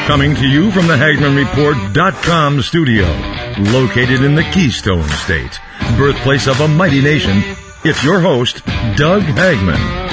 Coming to you from the HagmannReport.com studio, located in the Keystone State, birthplace of a mighty nation, it's your host, Doug Hagmann.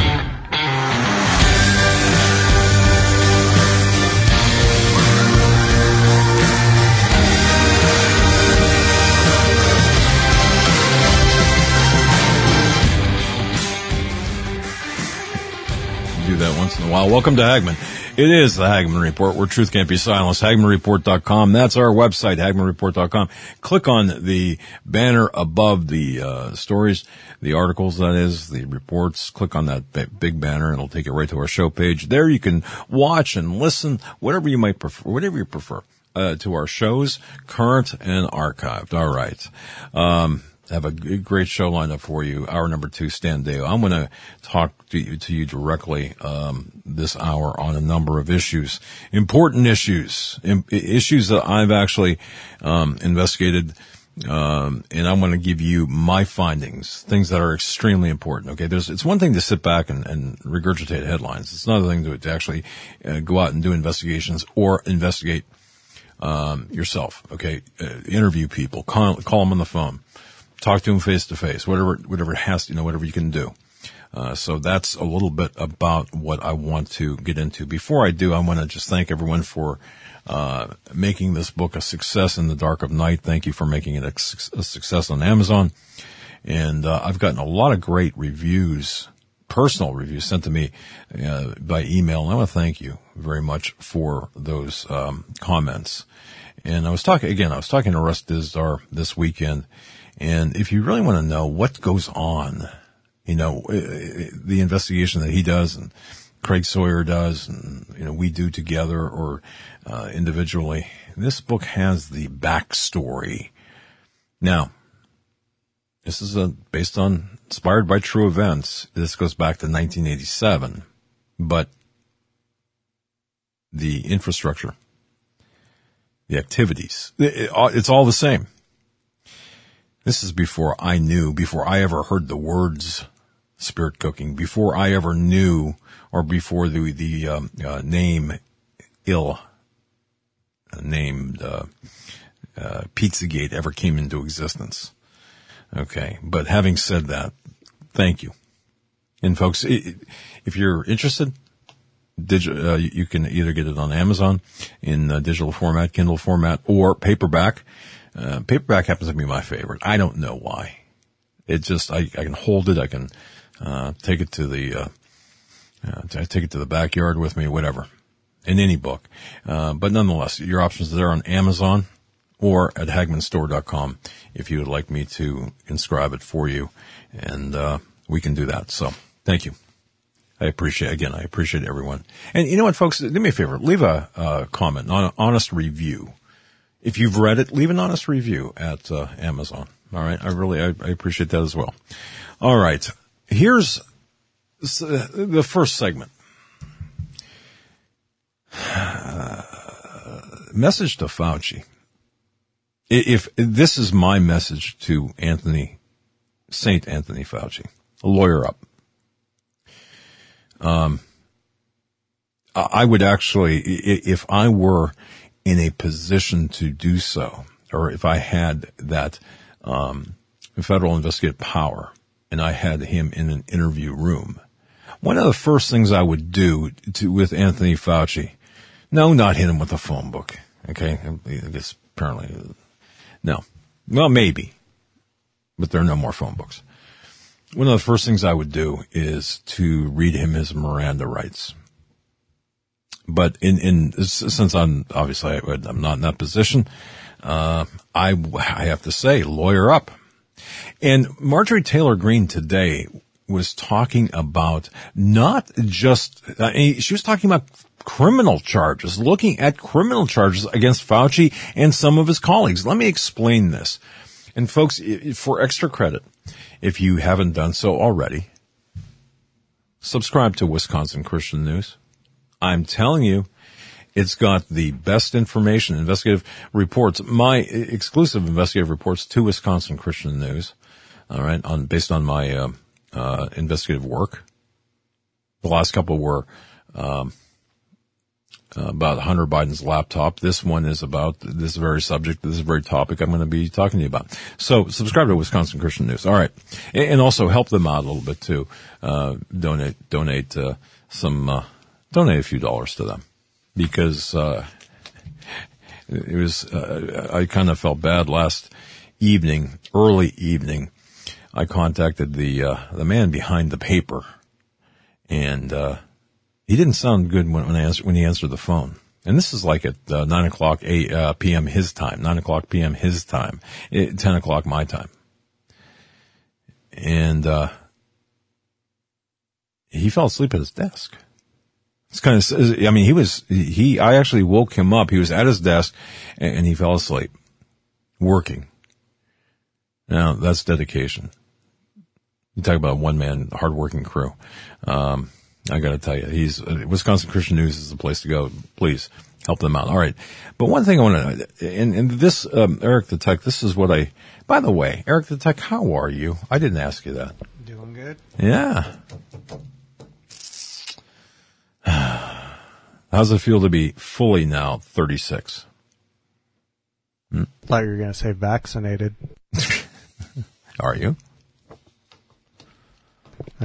Do that once in a while. Welcome to Hagmann. It is the Hagmann Report, where truth can't be silenced. HagmannReport.com. That's our website, HagmannReport.com. Click on the banner above the stories, the articles, that is, the reports. Click on that big banner, and it'll take you right to our show page. There you can watch and listen, whatever you might prefer, whatever you prefer, to our shows, current and archived. All right. Have a great show lined up for you. Hour number 2, Stan Deyo. I'm going to talk to you directly this hour on a number of issues, important issues, issues that I've actually investigated, and I'm going to give you my findings, things that are extremely important. Okay, it's one thing to sit back and regurgitate headlines. It's another thing to actually go out and do investigations or investigate yourself. Okay, interview people, call them on the phone. Talk to him face to face, whatever it has to, whatever you can do. So that's a little bit about what I want to get into. Before I do, I want to just thank everyone for making this book a success in the dark of night. Thank you for making it a success on Amazon. And I've gotten a lot of great reviews, personal reviews sent to me by email. And I want to thank you very much for those comments. And I was talking to Russ Dizdar this weekend. And if you really want to know what goes on, the investigation that he does and Craig Sawyer does and, we do together or individually, this book has the backstory. Now, this is inspired by true events. This goes back to 1987, but the infrastructure, the activities, it's all the same. This is before I ever heard the words spirit cooking, before I ever knew, or before the name named Pizzagate ever came into existence. Okay, but having said that, thank you. And folks, if you're interested, you can either get it on Amazon in digital format, Kindle format, or paperback. Paperback happens to be my favorite. I don't know why. It just, I can hold it. I can, take it to the backyard with me, whatever, in any book. But nonetheless, your options are there on Amazon or at HagmannStore.com if you would like me to inscribe it for you. And, we can do that. So thank you. I appreciate everyone. And you know what, folks, do me a favor, leave a comment, an honest review. If you've read it, leave an honest review at Amazon. All right. I appreciate that as well. All right. Here's the first segment. Message to Fauci. If this is my message to Saint Anthony Fauci, lawyer up. I would actually, if I were in a position to do so, or if I had that federal investigative power and I had him in an interview room, one of the first things I would do with Anthony Fauci, no, not hit him with a phone book. Okay, I guess apparently no. Well, maybe, but there are no more phone books. One of the first things I would do is to read him his Miranda rights. But since I'm not in that position, I have to say, lawyer up. And Marjorie Taylor Greene today was talking about not just, she was talking about criminal charges, looking at criminal charges against Fauci and some of his colleagues. Let me explain this. And folks, for extra credit, if you haven't done so already, subscribe to Wisconsin Christian News. I'm telling you, it's got the best information, investigative reports, my exclusive investigative reports to Wisconsin Christian News. All right. Based on my, investigative work. The last couple were, about Hunter Biden's laptop. This one is about this very subject, this very topic I'm going to be talking to you about. So subscribe to Wisconsin Christian News. All right. And also help them out a little bit too. Donate a few dollars to them, because, it was, I kind of felt bad last early evening. I contacted the man behind the paper, and, he didn't sound good when he answered the phone. And this is like at 9 o'clock p.m. his time, 9 o'clock p.m. his time, 10 o'clock my time. And he fell asleep at his desk. It's kind of, I mean, I actually woke him up. He was at his desk and he fell asleep working. Now, that's dedication. You talk about a one-man, hard-working crew. I got to tell you, Wisconsin Christian News is the place to go. Please help them out. All right. But one thing I want to, and this, Eric the Tech, this is what by the way, Eric the Tech, how are you? I didn't ask you that. Doing good. Yeah. How's it feel to be fully now 36? Thought you were going to say vaccinated. Are you? I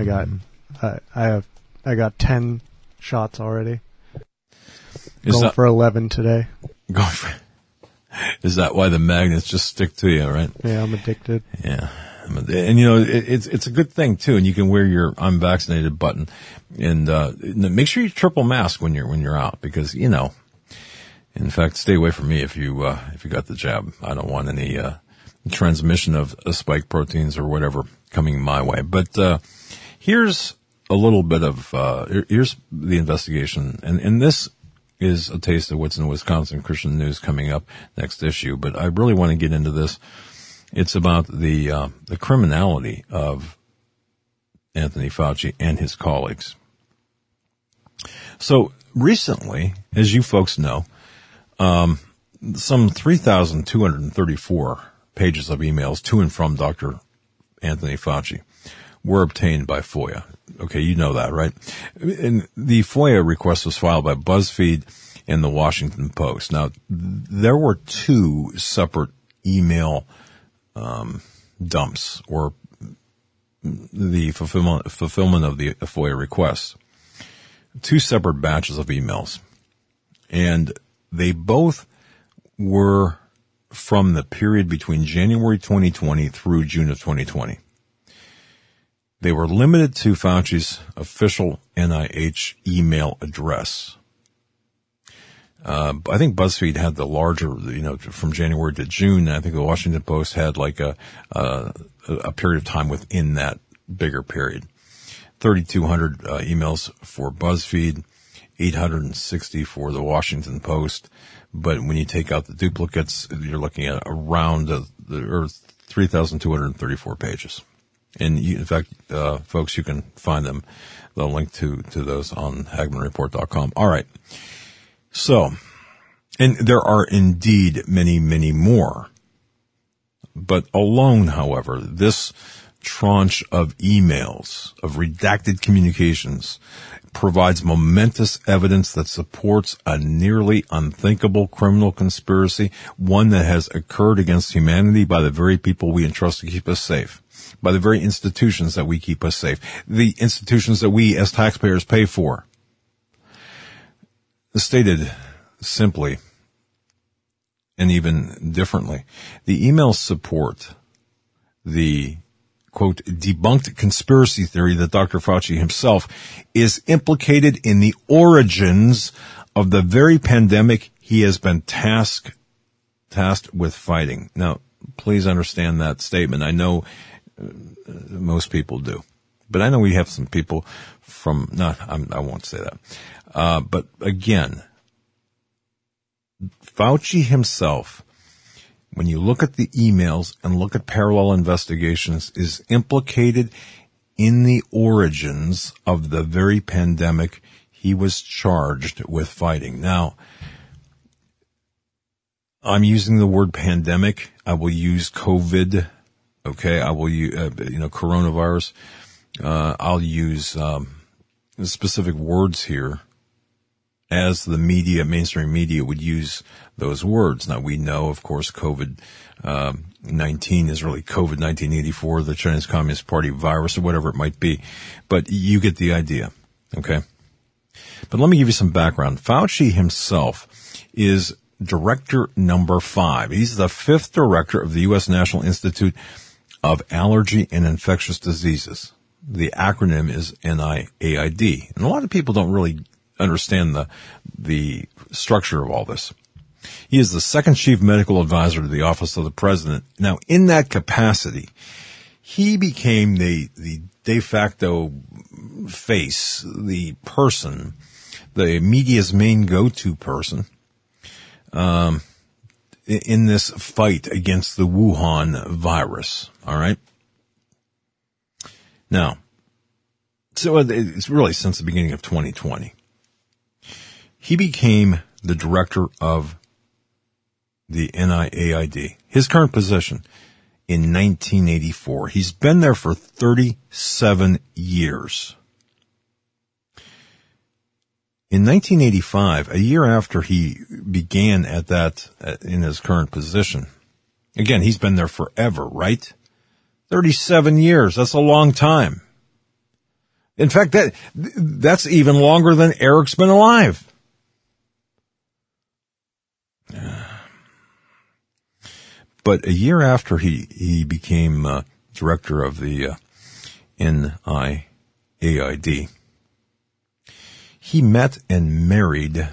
got 10 shots already. Going for 11 today. Is that why the magnets just stick to you, right? Yeah, I'm addicted. Yeah. And you know, it's a good thing too, and you can wear your I'm vaccinated button, and make sure you triple mask when you're out, because, you know, in fact, stay away from me if you got the jab. I don't want any transmission of spike proteins or whatever coming my way. But here's a little bit of here's the investigation, and this is a taste of what's in Wisconsin Christian News coming up next issue. But I really want to get into this. It's about the criminality of Anthony Fauci and his colleagues. So recently, as you folks know, some 3,234 pages of emails to and from Dr. Anthony Fauci were obtained by FOIA. Okay, you know that, right? And the FOIA request was filed by BuzzFeed and the Washington Post. Now, there were two separate email dumps, or the fulfillment of the FOIA requests. Two separate batches of emails. And they both were from the period between January 2020 through June of 2020. They were limited to Fauci's official NIH email address. I think BuzzFeed had the larger, from January to June. And I think the Washington Post had like a period of time within that bigger period. 3,200 emails for BuzzFeed, 860 for the Washington Post. But when you take out the duplicates, you're looking at around 3,234 pages. And in fact, folks, you can find them. The link to those on HagmannReport.com. All right. So, and there are indeed many, many more. But alone, however, this tranche of emails, of redacted communications, provides momentous evidence that supports a nearly unthinkable criminal conspiracy, one that has occurred against humanity by the very people we entrust to keep us safe, by the very institutions that we keep us safe, the institutions that we as taxpayers pay for. Stated simply, and even differently, the emails support the, quote, debunked conspiracy theory that Dr. Fauci himself is implicated in the origins of the very pandemic he has been tasked with fighting. Now, please understand that statement. I know most people do, but I know we have some people I won't say that. But again, Fauci himself, when you look at the emails and look at parallel investigations, is implicated in the origins of the very pandemic he was charged with fighting. Now, I'm using the word pandemic. I will use COVID. Okay. I will use, coronavirus. I'll use, specific words here. as the media, mainstream media, would use those words. Now, we know, of course, COVID-19 is really COVID-1984, the Chinese Communist Party virus, or whatever it might be. But you get the idea, okay? But let me give you some background. Fauci himself is director number 5. He's the 5th director of the U.S. National Institute of Allergy and Infectious Diseases. The acronym is NIAID. And a lot of people don't really understand the structure of all this. He is the 2nd chief medical advisor to the office of the president. Now, in that capacity, he became the de facto face, the person, the media's main go-to person, in this fight against the Wuhan virus. All right. Now, so it's really since the beginning of 2020. He became the director of the NIAID, his current position, in 1984. He's been there for 37 years. In 1985, a year after he began in his current position, again, he's been there forever, right? 37 years. That's a long time. In fact, that's even longer than Eric's been alive. But a year after he became director of the NIAID, he met and married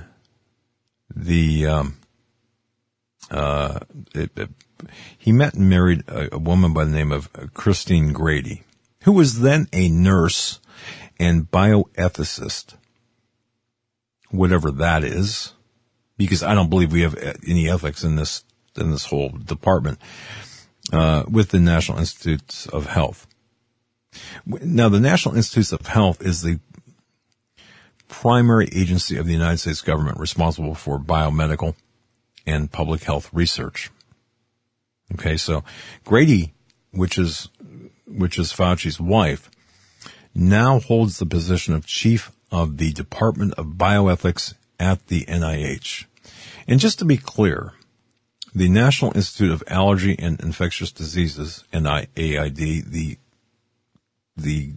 a woman by the name of Christine Grady, who was then a nurse and bioethicist, whatever that is, because I don't believe we have any ethics in this whole department, with the National Institutes of Health. Now, the National Institutes of Health is the primary agency of the United States government responsible for biomedical and public health research. Okay, so Grady, which is Fauci's wife, now holds the position of chief of the Department of Bioethics at the NIH. And just to be clear, the National Institute of Allergy and Infectious Diseases, NIAID, the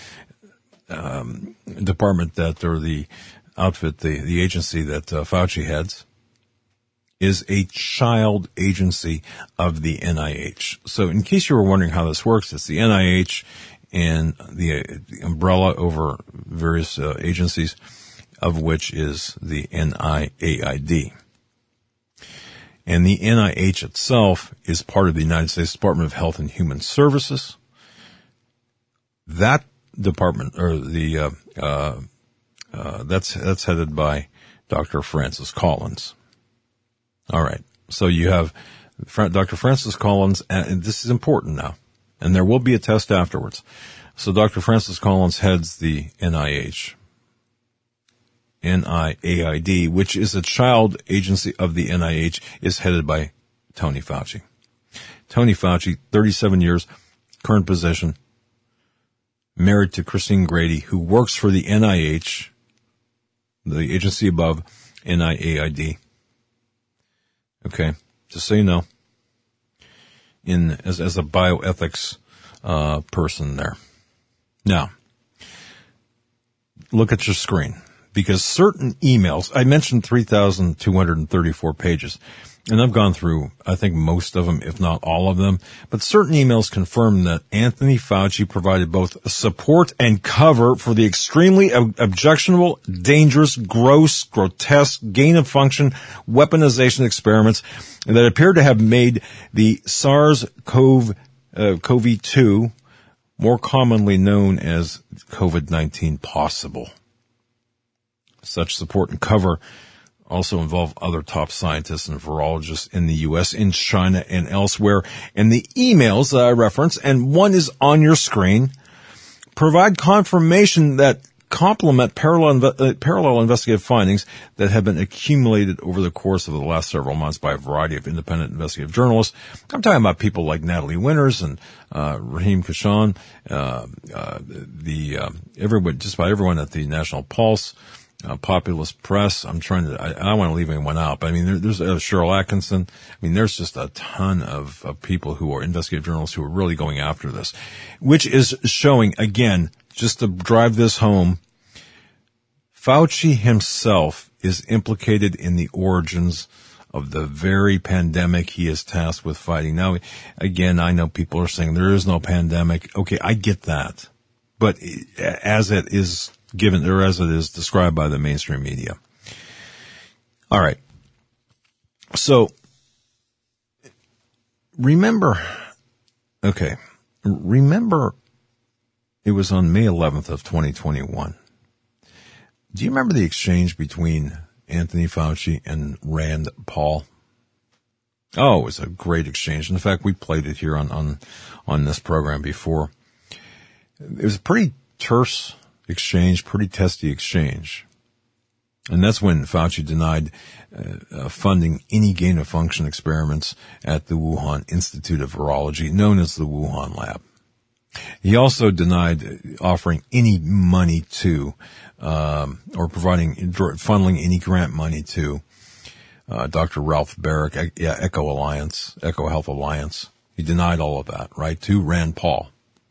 department or the outfit, the agency that Fauci heads, is a child agency of the NIH. So in case you were wondering how this works, it's the NIH and the umbrella over various agencies, of which is the NIAID. And the NIH itself is part of the United States Department of Health and Human Services. That department, or that's headed by Dr. Francis Collins. All right. So you have Dr. Francis Collins, and this is important now, and there will be a test afterwards. So Dr. Francis Collins heads the NIAID, which is a child agency of the NIH, is headed by Tony Fauci. Tony Fauci, 37 years, current position, married to Christine Grady, who works for the NIH, the agency above NIAID. Okay, just so you know, as a bioethics person there. Now, look at your screen, because certain emails, I mentioned 3,234 pages, and I've gone through, I think, most of them, if not all of them, but certain emails confirm that Anthony Fauci provided both support and cover for the extremely objectionable, dangerous, gross, grotesque, gain-of-function weaponization experiments that appear to have made the SARS-CoV-2, more commonly known as COVID-19, possible. Such support and cover also involve other top scientists and virologists in the U.S., in China, and elsewhere. And the emails that I reference, and one is on your screen, provide confirmation that complement parallel investigative findings that have been accumulated over the course of the last several months by a variety of independent investigative journalists. I'm talking about people like Natalie Winters and Raheem Kashan, everyone, just about everyone at the National Pulse, Populist Press. I don't want to leave anyone out, but I mean, there's Cheryl Atkinson. I mean, there's just a ton of people who are investigative journalists who are really going after this, which is showing, again, just to drive this home, Fauci himself is implicated in the origins of the very pandemic he is tasked with fighting. Now, again, I know people are saying there is no pandemic. Okay, I get that. But as it is given, or as it is described by the mainstream media. All right. So, remember it was on May 11th of 2021. Do you remember the exchange between Anthony Fauci and Rand Paul? Oh, it was a great exchange. In fact, we played it here on this program before. It was a pretty terse exchange, pretty testy exchange. And that's when Fauci denied funding any gain-of-function experiments at the Wuhan Institute of Virology, known as the Wuhan Lab. He also denied offering any money to, or funneling any grant money to, Dr. Ralph Baric, Echo Health Alliance. He denied all of that, right, to Rand Paul.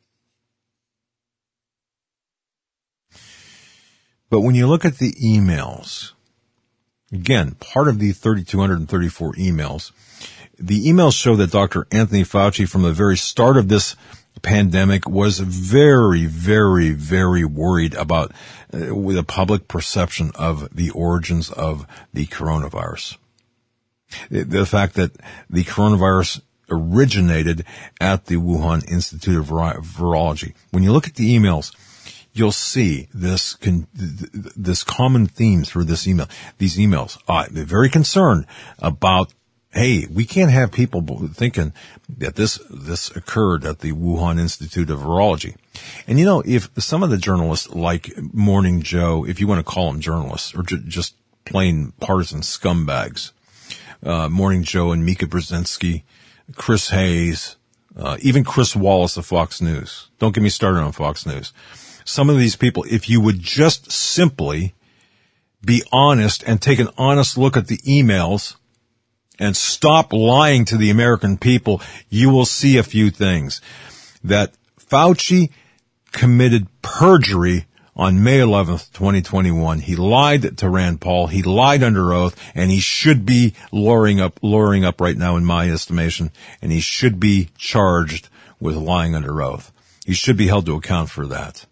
But when you look at the emails, again, part of the 3,234 emails, the emails show that Dr. Anthony Fauci, from the very start of this pandemic, was very, very, very worried about the public perception of the origins of the coronavirus. The fact that the coronavirus originated at the Wuhan Institute of Virology. When you look at the emails, you'll see this common theme through these emails. They're very concerned about, hey, we can't have people thinking that this occurred at the Wuhan Institute of Virology. And if some of the journalists like Morning Joe, if you want to call them journalists, or just plain partisan scumbags, Morning Joe and Mika Brzezinski, Chris Hayes, even Chris Wallace of Fox News. Don't get me started on Fox News. Some of these people, if you would just simply be honest and take an honest look at the emails and stop lying to the American people, you will see a few things. That Fauci committed perjury on May 11th, 2021. He lied to Rand Paul. He lied under oath, and he should be luring up right now, in my estimation, and he should be charged with lying under oath. He should be held to account for that.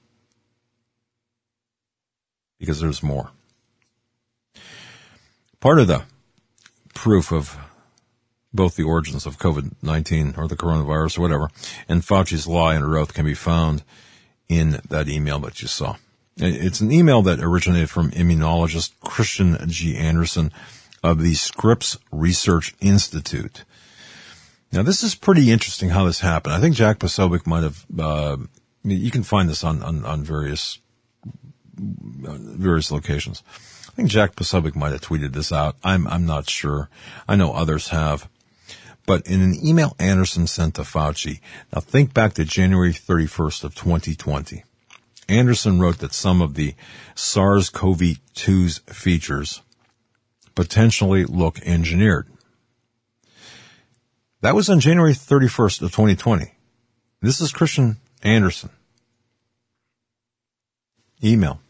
Because there's more. Part of the proof of both the origins of COVID-19 or the coronavirus or whatever and Fauci's lie under oath can be found in that email that you saw. It's an email that originated from immunologist Christian G. Anderson of the Scripps Research Institute. Now, this is pretty interesting how this happened. I think Jack Posobiec might have, you can find this on various locations. I think Jack Posobiec might have tweeted this out. I'm not sure. I know others have. But in an email Anderson sent to Fauci, now think back to January 31st of 2020. Anderson wrote that some of the SARS-CoV-2's features potentially look engineered. That was on January 31st of 2020. This is Christian Anderson. Email.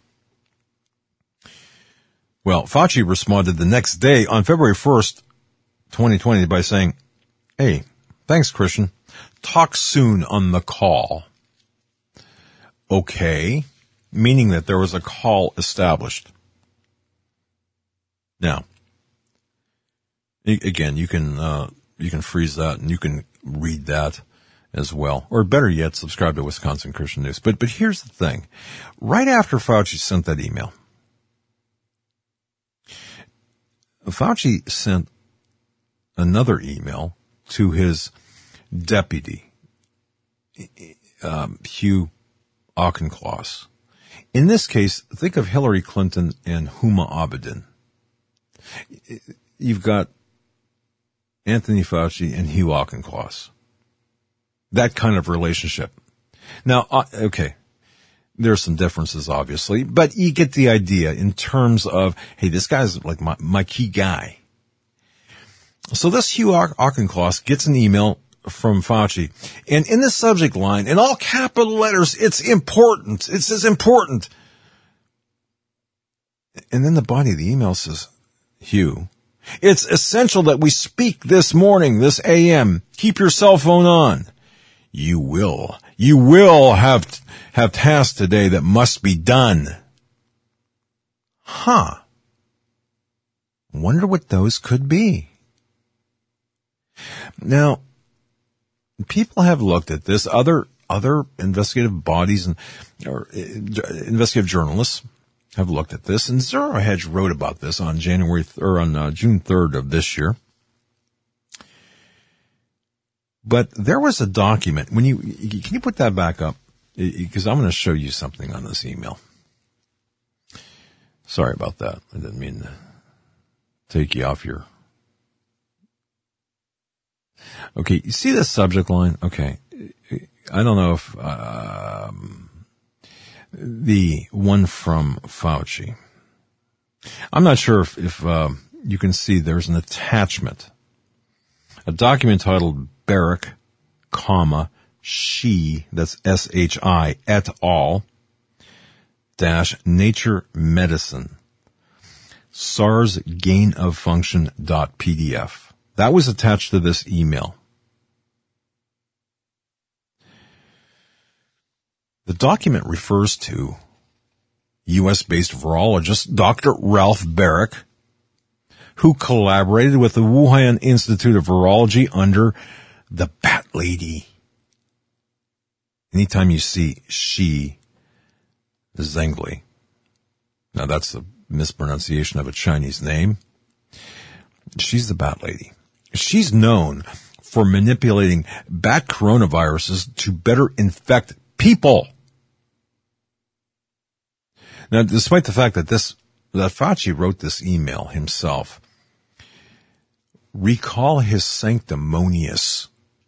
Well, Fauci responded the next day on February 1st, 2020 by saying, "Hey, thanks, Christian. Talk soon on the call." Okay, meaning that there was a call established. Now, again, you can freeze that and you can read that as well. Or better yet, subscribe to Wisconsin Christian News. But here's the thing. Right after Fauci sent that email, Fauci sent another email to his deputy, Hugh Auchincloss. In this case, think of Hillary Clinton and Huma Abedin. You've got Anthony Fauci and Hugh Auchincloss. That kind of relationship. Now, okay, there's some differences, obviously, but you get the idea in terms of, hey, this guy's like my key guy. So this Hugh Auchincloss gets an email from Fauci, and in the subject line, in all capital letters, it's important. It says important. And then the body of the email says, Hugh, it's essential that we speak this morning, this AM. Keep your cell phone on. You will have tasks today that must be done. Wonder what those could be. Now, people have looked at this. Other investigative bodies or investigative journalists have looked at this, and Zero Hedge wrote about this on June 3rd of this year. But there was a document. Can you put that back up? Because I'm going to show you something on this email. Sorry about that. I didn't mean to take you off your. Okay, you see the subject line? Okay. I don't know if the one from Fauci. I'm not sure if you can see there's an attachment. A document titled Barrick, She, that's SHI, et al. Nature Medicine, SARS gain of function.pdf. That was attached to this email. The document refers to U.S.-based virologist Dr. Ralph Barrick, who collaborated with the Wuhan Institute of Virology under the Bat Lady. Anytime you see she, Zhengli. Now that's a mispronunciation of a Chinese name. She's the Bat Lady. She's known for manipulating bat coronaviruses to better infect people. Now, despite the fact that Fauci wrote this email himself, recall his sanctimonious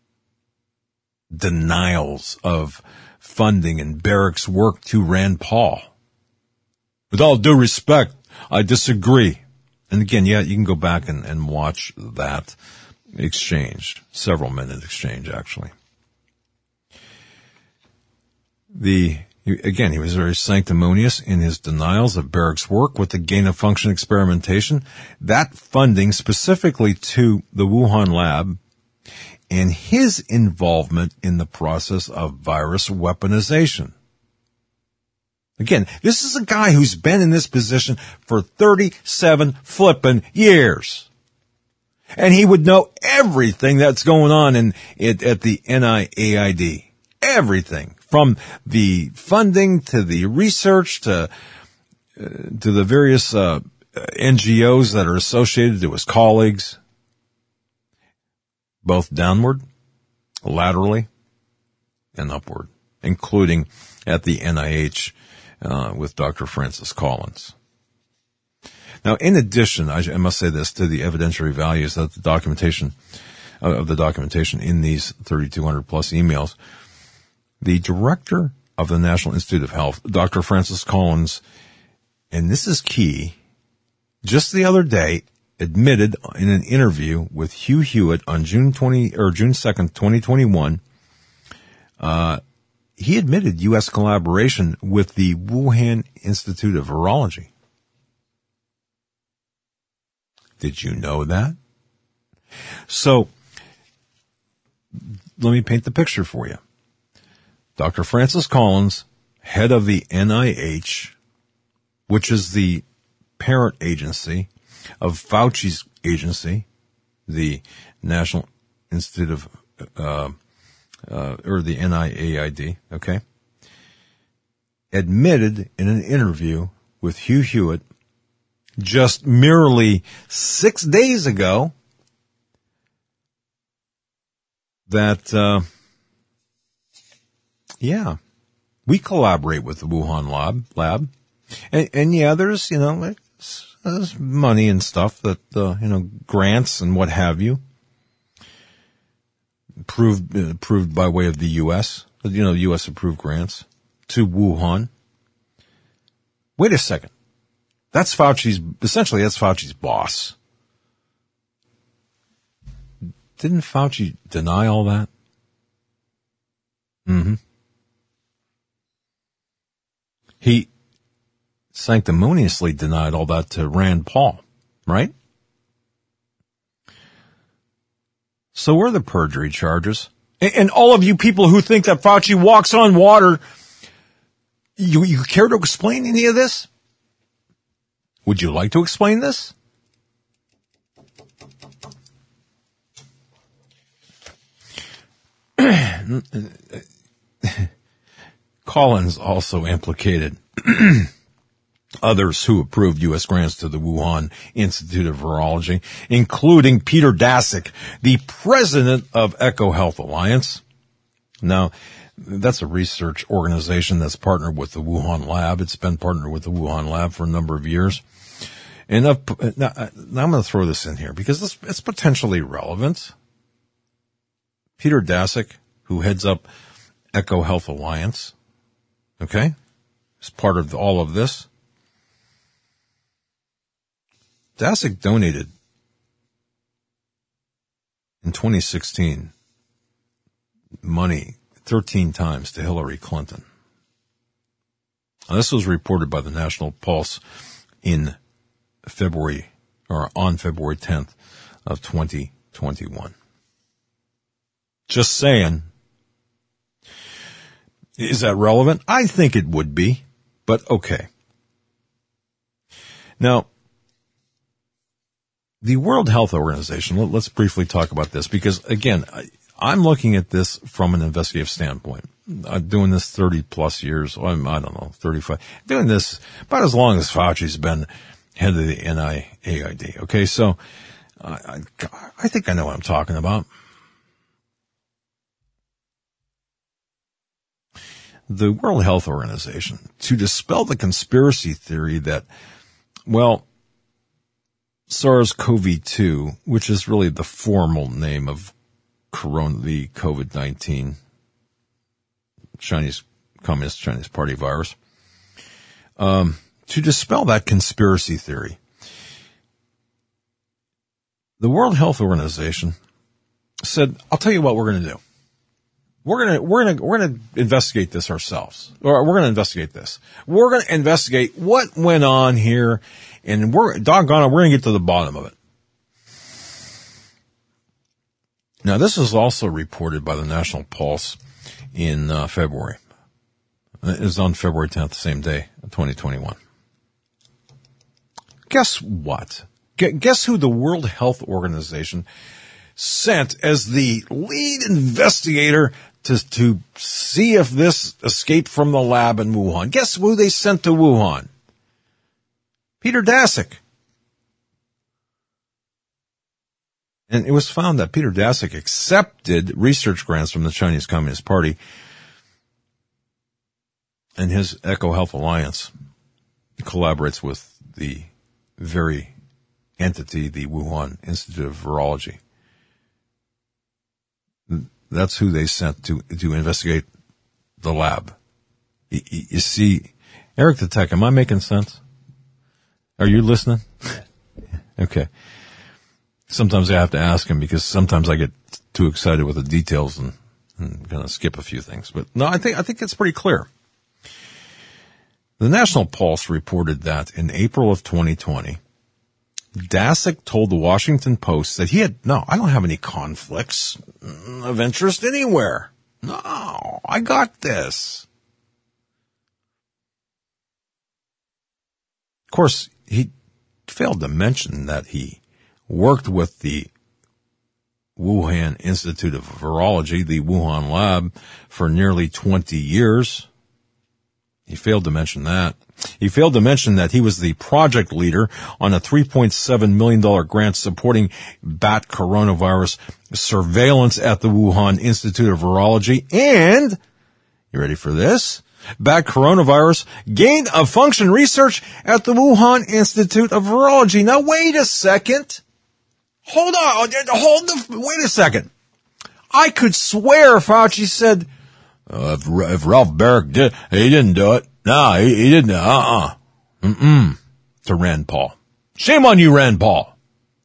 denials of funding and Barrick's work to Rand Paul. With all due respect, I disagree. And again, yeah, you can go back and watch that exchange, several minute exchange, actually. Again, he was very sanctimonious in his denials of Barrick's work with the gain-of-function experimentation, that funding specifically to the Wuhan lab, and his involvement in the process of virus weaponization. Again, this is a guy who's been in this position for 37 flippin' years. And he would know everything that's going on at the NIAID. Everything. From the funding to the research to the various NGOs that are associated to his colleagues, both downward, laterally, and upward, including at the NIH with Dr. Francis Collins. Now, in addition, I must say this, to the evidentiary values of the documentation in these 3,200 plus emails, the director of the National Institute of Health, Dr. Francis Collins, and this is key, just the other day admitted in an interview with Hugh Hewitt on June 2nd, 2021, he admitted U.S. collaboration with the Wuhan Institute of Virology. Did you know that? So, let me paint the picture for you. Dr. Francis Collins, head of the NIH, which is the parent agency of Fauci's agency, the National Institute of, or the NIAID, okay, admitted in an interview with Hugh Hewitt just merely 6 days ago that, yeah, we collaborate with the Wuhan lab. And yeah, there's money and stuff that, grants and what have you, approved by way of the U.S., U.S. approved grants to Wuhan Wait a second. That's Fauci's boss. Didn't Fauci deny all that? Mm-hmm. He sanctimoniously denied all that to Rand Paul, right? So where are the perjury charges? And all of you people who think that Fauci walks on water, you care to explain any of this? Would you like to explain this? Collins also implicated others who approved U.S. grants to the Wuhan Institute of Virology, including Peter Daszak, the president of EcoHealth Alliance. Now, that's a research organization that's partnered with the Wuhan lab. It's been partnered with the Wuhan lab for a number of years. And now I'm going to throw this in here because it's potentially relevant. Peter Daszak, who heads up EcoHealth Alliance, okay, is part of all of this. Daszak donated in 2016 money 13 times to Hillary Clinton. Now, this was reported by the National Pulse on February 10th of 2021. Just saying. Is that relevant? I think it would be, but okay. Now, the World Health Organization, let's briefly talk about this because, again, I'm looking at this from an investigative standpoint. I'm doing this 30 plus years. I don't know, 35. Doing this about as long as Fauci's been head of the NIAID. Okay, so I think I know what I'm talking about. The World Health Organization, to dispel the conspiracy theory that, well, SARS-CoV-2, which is really the formal name of the COVID-19 Communist Chinese Party virus, to dispel that conspiracy theory, the World Health Organization said, I'll tell you what we're going to do. We're going to investigate this ourselves. Or we're going to investigate this. We're going to investigate what went on here, and we're going to get to the bottom of it. Now, this was also reported by the National Pulse in February. It was on February 10th, same day, 2021. Guess what? Guess who the World Health Organization sent as the lead investigator to see if this escaped from the lab in Wuhan? Guess who they sent to Wuhan? Peter Daszak. And it was found that Peter Daszak accepted research grants from the Chinese Communist Party and his EcoHealth Alliance collaborates with the very entity, the Wuhan Institute of Virology. That's who they sent to investigate the lab. You see, Eric the Tech, am I making sense? Are you listening? Okay. Sometimes I have to ask him because sometimes I get too excited with the details and kind of skip a few things. But no, I think it's pretty clear. The National Pulse reported that in April of 2020, Daszak told the Washington Post that I don't have any conflicts of interest anywhere. No, I got this. Of course, he failed to mention that he worked with the Wuhan Institute of Virology, the Wuhan lab, for nearly 20 years. He failed to mention that. He failed to mention that he was the project leader on a $3.7 million grant supporting bat coronavirus surveillance at the Wuhan Institute of Virology. And, you ready for this? Bat coronavirus gain of function research at the Wuhan Institute of Virology. Now, wait a second. Hold on. Wait a second. I could swear Fauci said, if Ralph Baric did, he didn't do it. No, he didn't. to Rand Paul. Shame on you, Rand Paul.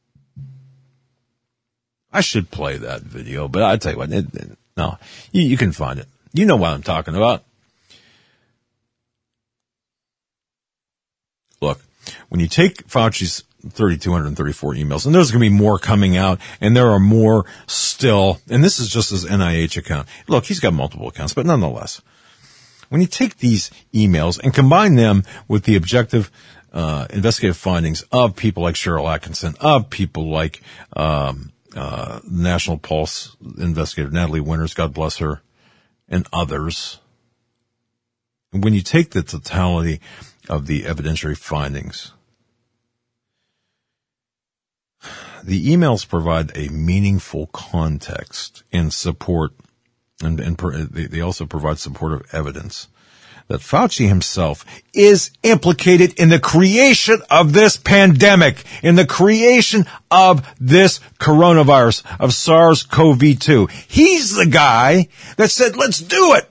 I should play that video, but I'll tell you what, no, you can find it. You know what I'm talking about. Look, when you take Fauci's 3,234 emails, and there's going to be more coming out, and there are more still, and this is just his NIH account. Look, he's got multiple accounts, but nonetheless, when you take these emails and combine them with the objective investigative findings of people like Cheryl Atkinson, of people like National Pulse investigator Natalie Winters, God bless her, and others, and when you take the totality of the evidentiary findings, the emails provide a meaningful context and support, and they also provide supportive evidence that Fauci himself is implicated in the creation of this pandemic, in the creation of this coronavirus, of SARS-CoV-2. He's the guy that said, let's do it.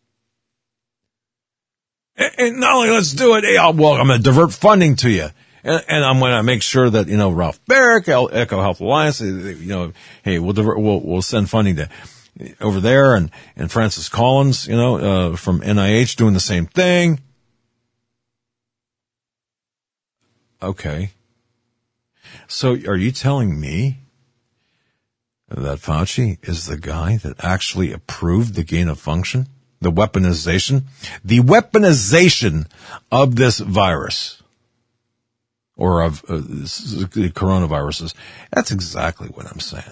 And not only let's do it, hey, I'm going to divert funding to you. And I'm going to make sure that, Ralph Barrick, Echo Health Alliance, hey, we'll send funding to over there, and Francis Collins, from NIH doing the same thing. Okay. So are you telling me that Fauci is the guy that actually approved the gain of function, the weaponization of this virus? Or of the coronaviruses? That's exactly what I'm saying.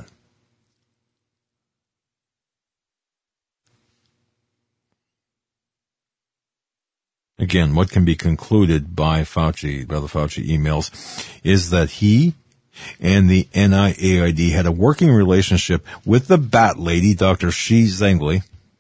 Again, what can be concluded by the Fauci emails is that he and the NIAID had a working relationship with the Bat Lady, Dr. Shi Zhengli,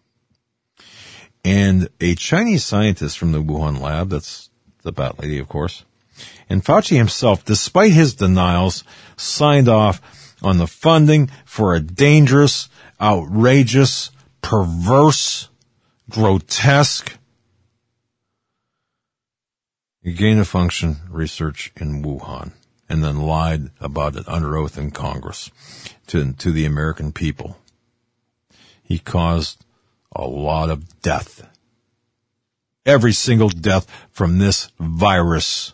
and a Chinese scientist from the Wuhan lab, that's the Bat Lady, of course. And Fauci himself, despite his denials, signed off on the funding for a dangerous, outrageous, perverse, grotesque gain-of-function research in Wuhan, and then lied about it under oath in Congress to the American people. He caused a lot of death. Every single death from this virus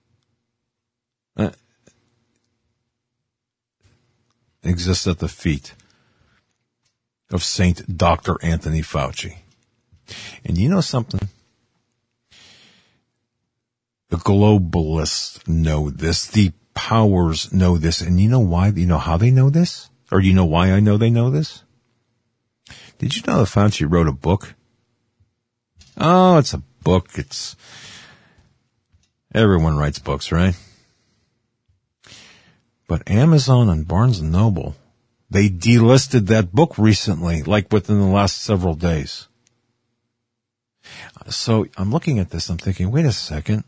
exists at the feet of Saint Dr. Anthony Fauci. And you know something? The globalists know this. The powers know this. And you know why? You know how they know this? Or you know why I know they know this? Did you know that Fauci wrote a book? Oh, it's a book. Everyone writes books, right? But Amazon and Barnes & Noble, they delisted that book recently, like within the last several days. So I'm looking at this, I'm thinking, wait a second.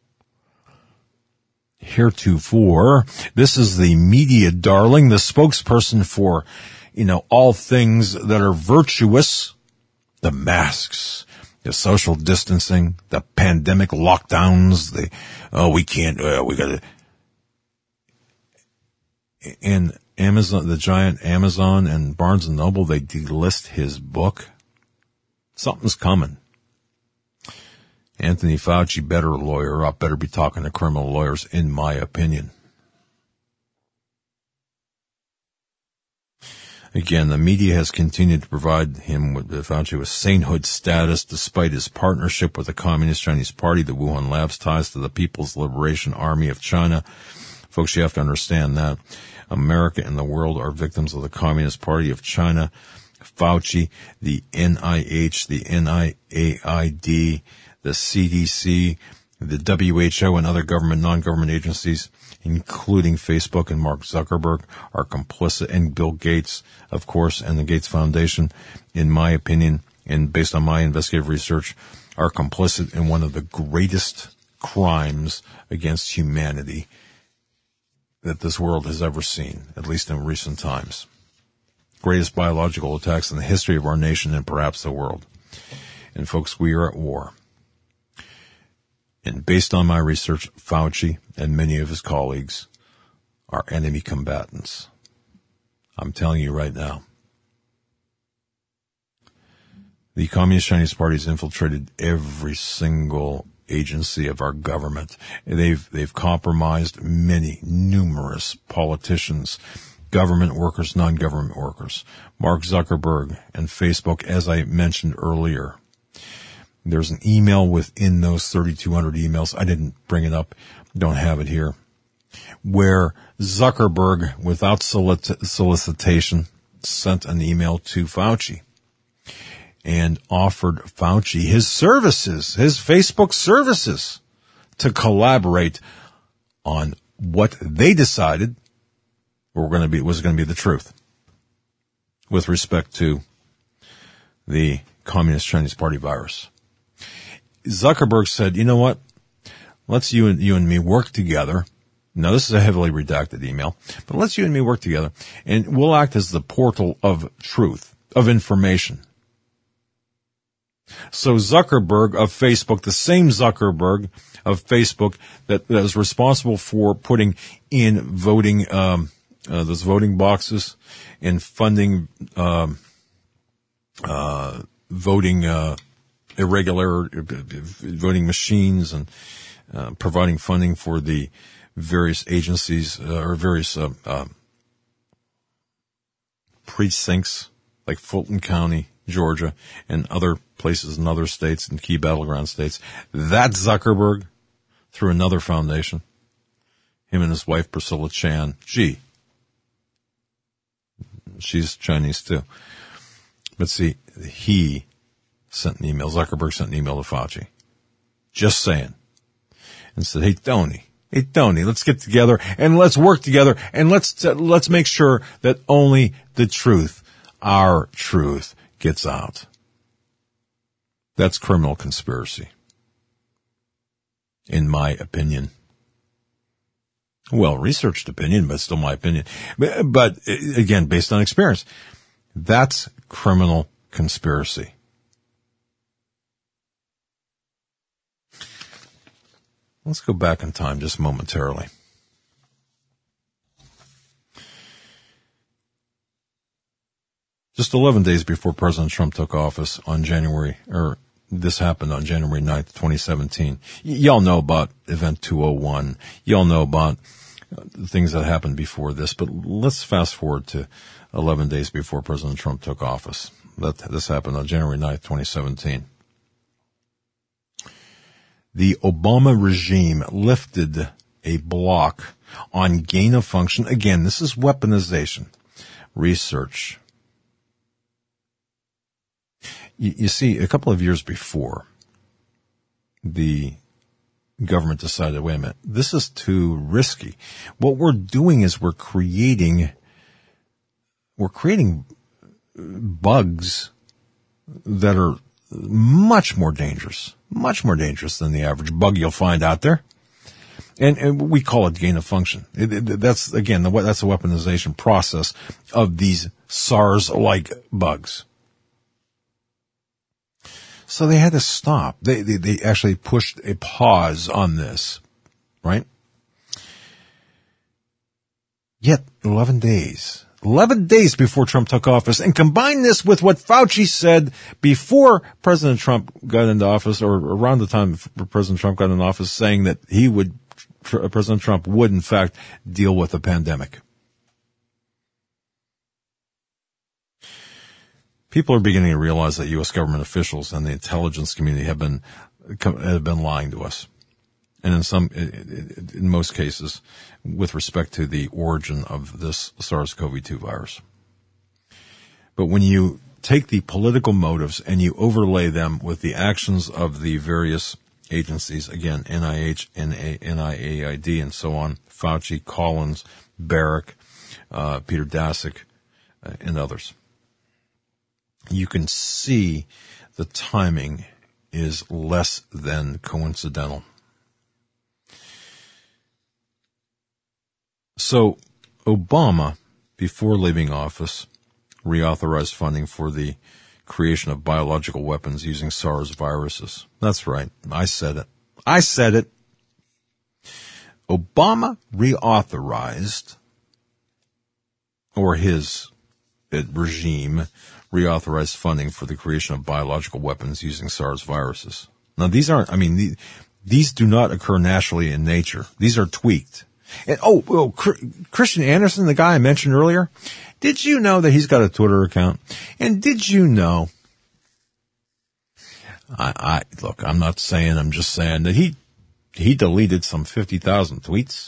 Heretofore, this is the media darling, the spokesperson for, all things that are virtuous, the masks, the social distancing, the pandemic lockdowns, and Amazon, the giant Amazon and Barnes & Noble, they delist his book. Something's coming. Anthony Fauci better lawyer up, better be talking to criminal lawyers, in my opinion. Again, the media has continued to provide him with Fauci with sainthood status despite his partnership with the Communist Chinese Party, the Wuhan Lab's ties to the People's Liberation Army of China. Folks, you have to understand that America and the world are victims of the Communist Party of China. Fauci, the NIH, the NIAID, the CDC, the WHO, and other non-government agencies, including Facebook and Mark Zuckerberg, are complicit, and Bill Gates, of course, and the Gates Foundation, in my opinion, and based on my investigative research, are complicit in one of the greatest crimes against humanity that this world has ever seen, at least in recent times. Greatest biological attacks in the history of our nation and perhaps the world. And folks, we are at war. And based on my research, Fauci and many of his colleagues are enemy combatants. I'm telling you right now. The Communist Chinese Party has infiltrated every single agency of our government. They've compromised numerous politicians, government workers, non-government workers. Mark Zuckerberg and Facebook, as I mentioned earlier. There's an email within those 3,200 emails. I didn't bring it up. Don't have it here. Where Zuckerberg, without solicitation, sent an email to Fauci and offered Fauci his services, his Facebook services, to collaborate on what they decided was going to be the truth with respect to the Communist Chinese Party virus. Zuckerberg said, you know what? Let's you and me work together. Now, this is a heavily redacted email, but let's you and me work together, and we'll act as the portal of truth, of information. So Zuckerberg of Facebook, the same Zuckerberg of Facebook that is responsible for putting in voting, those voting boxes and funding, voting, irregular voting machines and, providing funding for the various agencies, or various, precincts like Fulton County, Georgia, and other places in other states and key battleground states. That Zuckerberg, through another foundation, him and his wife Priscilla Chan. She's Chinese too. But see, he sent an email, Zuckerberg sent an email to Fauci, just saying, and said, hey Tony, let's get together and let's work together and let's make sure that only the truth, our truth, gets out. That's criminal conspiracy, in my opinion. Well, researched opinion, but still my opinion. But again, based on experience, that's criminal conspiracy. Let's go back in time just momentarily. Just 11 days before President Trump took office this happened on January 9th, 2017. Y'all know about Event 201. Y'all know about the things that happened before this, but let's fast forward to 11 days before President Trump took office. This happened on January 9th, 2017. The Obama regime lifted a block on gain of function. Again, this is weaponization research. You see, a couple of years before, the government decided, wait a minute, this is too risky. What we're doing is we're creating bugs that are much more dangerous than the average bug you'll find out there. And we call it gain of function. That's a weaponization process of these SARS-like bugs. So they had to stop. They actually pushed a pause on this, right? Yet 11 days before Trump took office, and combine this with what Fauci said before President Trump got into office, or around the time President Trump got into office, saying that President Trump would in fact deal with the pandemic. People are beginning to realize that U.S. government officials and the intelligence community have been lying to us, and in most cases, with respect to the origin of this SARS-CoV-2 virus. But when you take the political motives and you overlay them with the actions of the various agencies, again, NIH, NIAID, and so on, Fauci, Collins, Barrick, Peter Daszak, and others, you can see the timing is less than coincidental. So Obama, before leaving office, reauthorized funding for the creation of biological weapons using SARS viruses. That's right. I said it. I said it. Obama reauthorized, or his regime reauthorized funding for the creation of biological weapons using SARS viruses. Now, these do not occur naturally in nature. These are tweaked. And Christian Anderson, the guy I mentioned earlier, did you know that he's got a Twitter account? And did you know, look, I'm not saying, I'm just saying that he deleted some 50,000 tweets.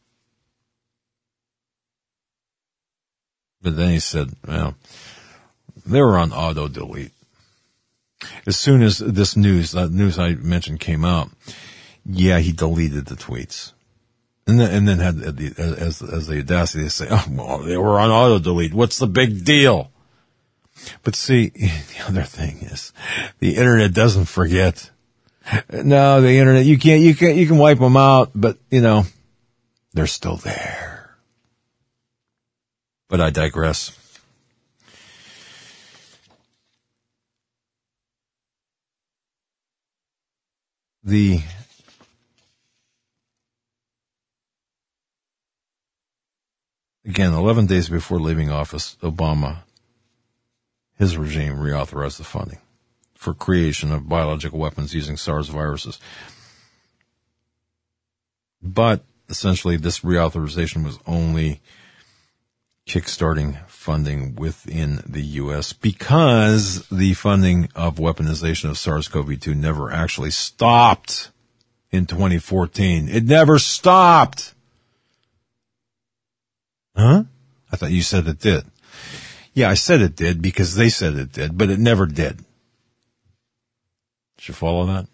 But then he said, well, they were on auto delete. As soon as that news I mentioned came out, yeah, he deleted the tweets. And then had as the audacity to say, oh, well, they were on auto delete. What's the big deal? But see, the other thing is, the internet doesn't forget. No, the internet, you can wipe them out, but they're still there. But I digress. Again, 11 days before leaving office, Obama, his regime reauthorized the funding for creation of biological weapons using SARS viruses. But essentially, this reauthorization was only kickstarting funding within the U.S. because the funding of weaponization of SARS-CoV-2 never actually stopped in 2014. It never stopped. Huh? I thought you said it did. Yeah, I said it did because they said it did, but it never did. Did you follow that?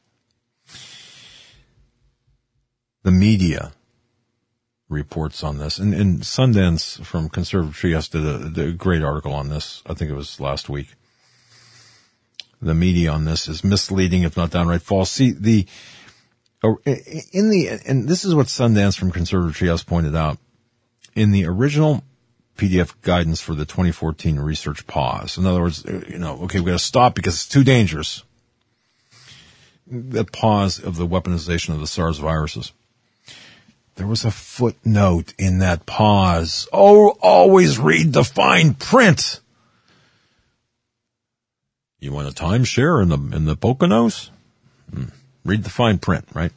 The media reports on this, and Sundance from Conservative Trios did a great article on this. I think it was last week. The media on this is misleading, if not downright false. See, and this is what Sundance from Conservative Trios pointed out. In the original PDF guidance for the 2014 research pause, in other words, okay, we've got to stop because it's too dangerous. The pause of the weaponization of the SARS viruses. There was a footnote in that pause. Oh, always read the fine print. You want a timeshare in the Poconos? Read the fine print, right?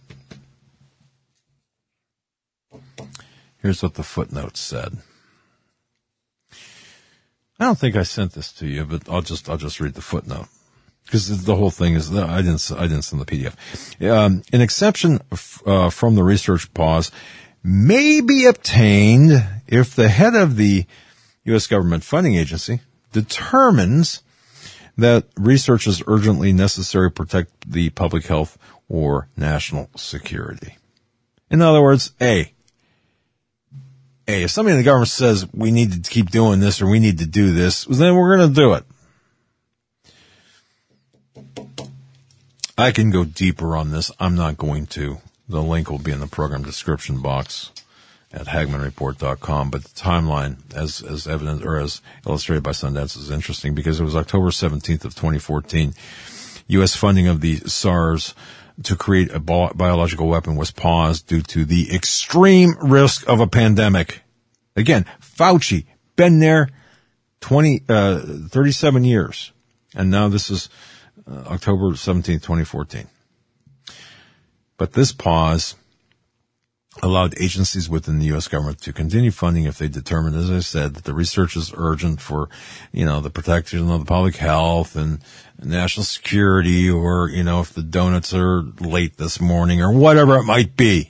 Here's what the footnote said. I don't think I sent this to you, but I'll just read the footnote because the whole thing is I didn't send the PDF. An exception from the research pause may be obtained if the head of the U.S. government funding agency determines that research is urgently necessary to protect the public health or national security. In other words, if somebody in the government says we need to keep doing this or we need to do this, then we're going to do it. I can go deeper on this. I'm not going to. The link will be in the program description box at HagmannReport.com. But the timeline, as evident or as illustrated by Sundance, is interesting because it was October 17th of 2014. U.S. funding of the SARS to create a biological weapon was paused due to the extreme risk of a pandemic. Again, Fauci, been there 37 years. And now this is October 17th, 2014. But this pause allowed agencies within the U.S. government to continue funding if they determined, as I said, that the research is urgent for, the protection of the public health and national security, or, if the donuts are late this morning or whatever it might be.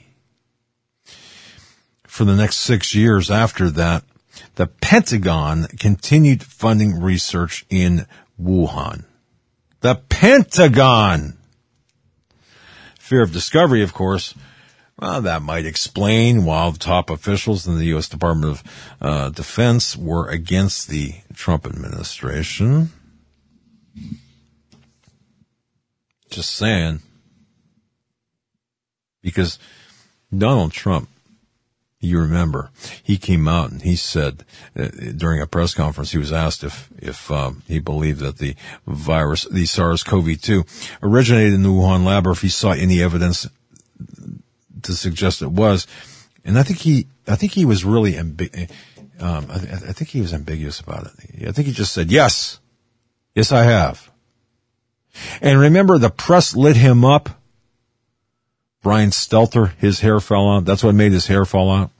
For the next 6 years after that, the Pentagon continued funding research in Wuhan. The Pentagon! Fear of discovery, of course. Well, that might explain why the top officials in the U.S. Department of Defense were against the Trump administration. Just saying. Because Donald Trump You remember, he came out and he said during a press conference, he was asked if he believed that the virus, the SARS-CoV-2, originated in the Wuhan lab, or if he saw any evidence to suggest it was. And I think he was really I think he was ambiguous about it. I think he just said, yes, I have. And remember, the press lit him up. Brian Stelter, his hair fell out. That's what made his hair fall out.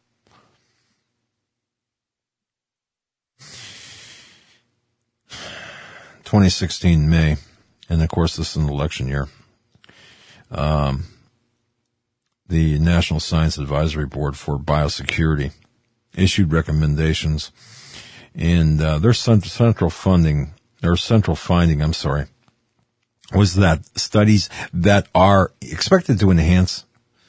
(2016) May, and of course this is an election year. The National Science Advisory Board for Biosecurity issued recommendations, and their central finding, was that studies that are expected to enhance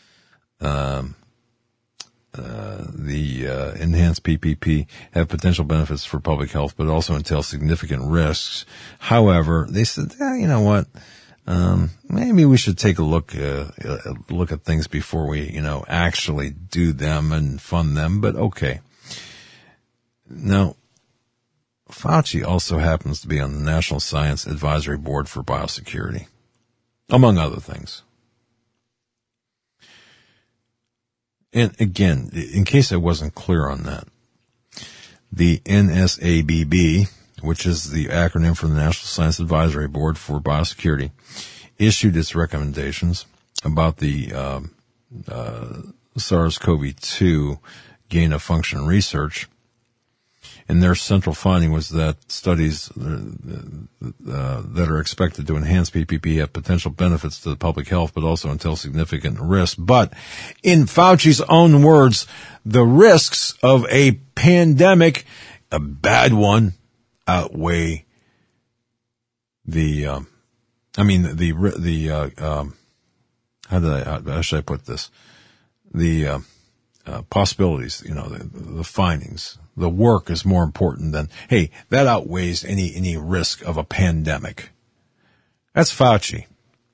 the enhanced PPP have potential benefits for public health, but also entail significant risks. However, they said, you know what? Maybe we should take a look at things before we, actually do them and fund them. But okay. Now, Fauci also happens to be on the National Science Advisory Board for Biosecurity, among other things. And again, in case I wasn't clear on that, the NSABB, which is the acronym for the National Science Advisory Board for Biosecurity, issued its recommendations about the SARS-CoV-2 gain-of-function research. And their central finding was that studies that are expected to enhance PPP have potential benefits to the public health, but also entail significant risks. But in Fauci's own words, the risks of a pandemic, a bad one, outweigh how should I put this? The possibilities, the findings. The work is more important than, hey, that outweighs any risk of a pandemic. That's Fauci.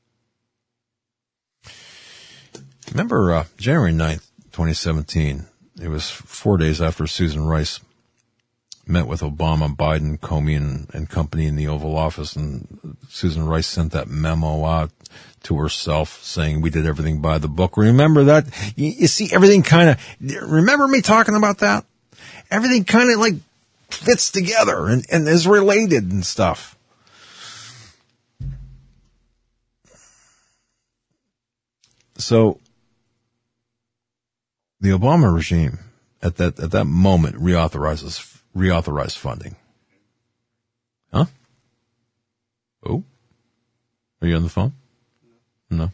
Remember, January 9th, 2017, it was 4 days after Susan Rice met with Obama, Biden, Comey, and company in the Oval Office, and Susan Rice sent that memo out to herself saying we did everything by the book. Remember that? You see, everything remember me talking about that? Everything kind of fits together and is related and stuff. So the Obama regime at that moment reauthorized funding. Huh? Oh? Are you on the phone? No.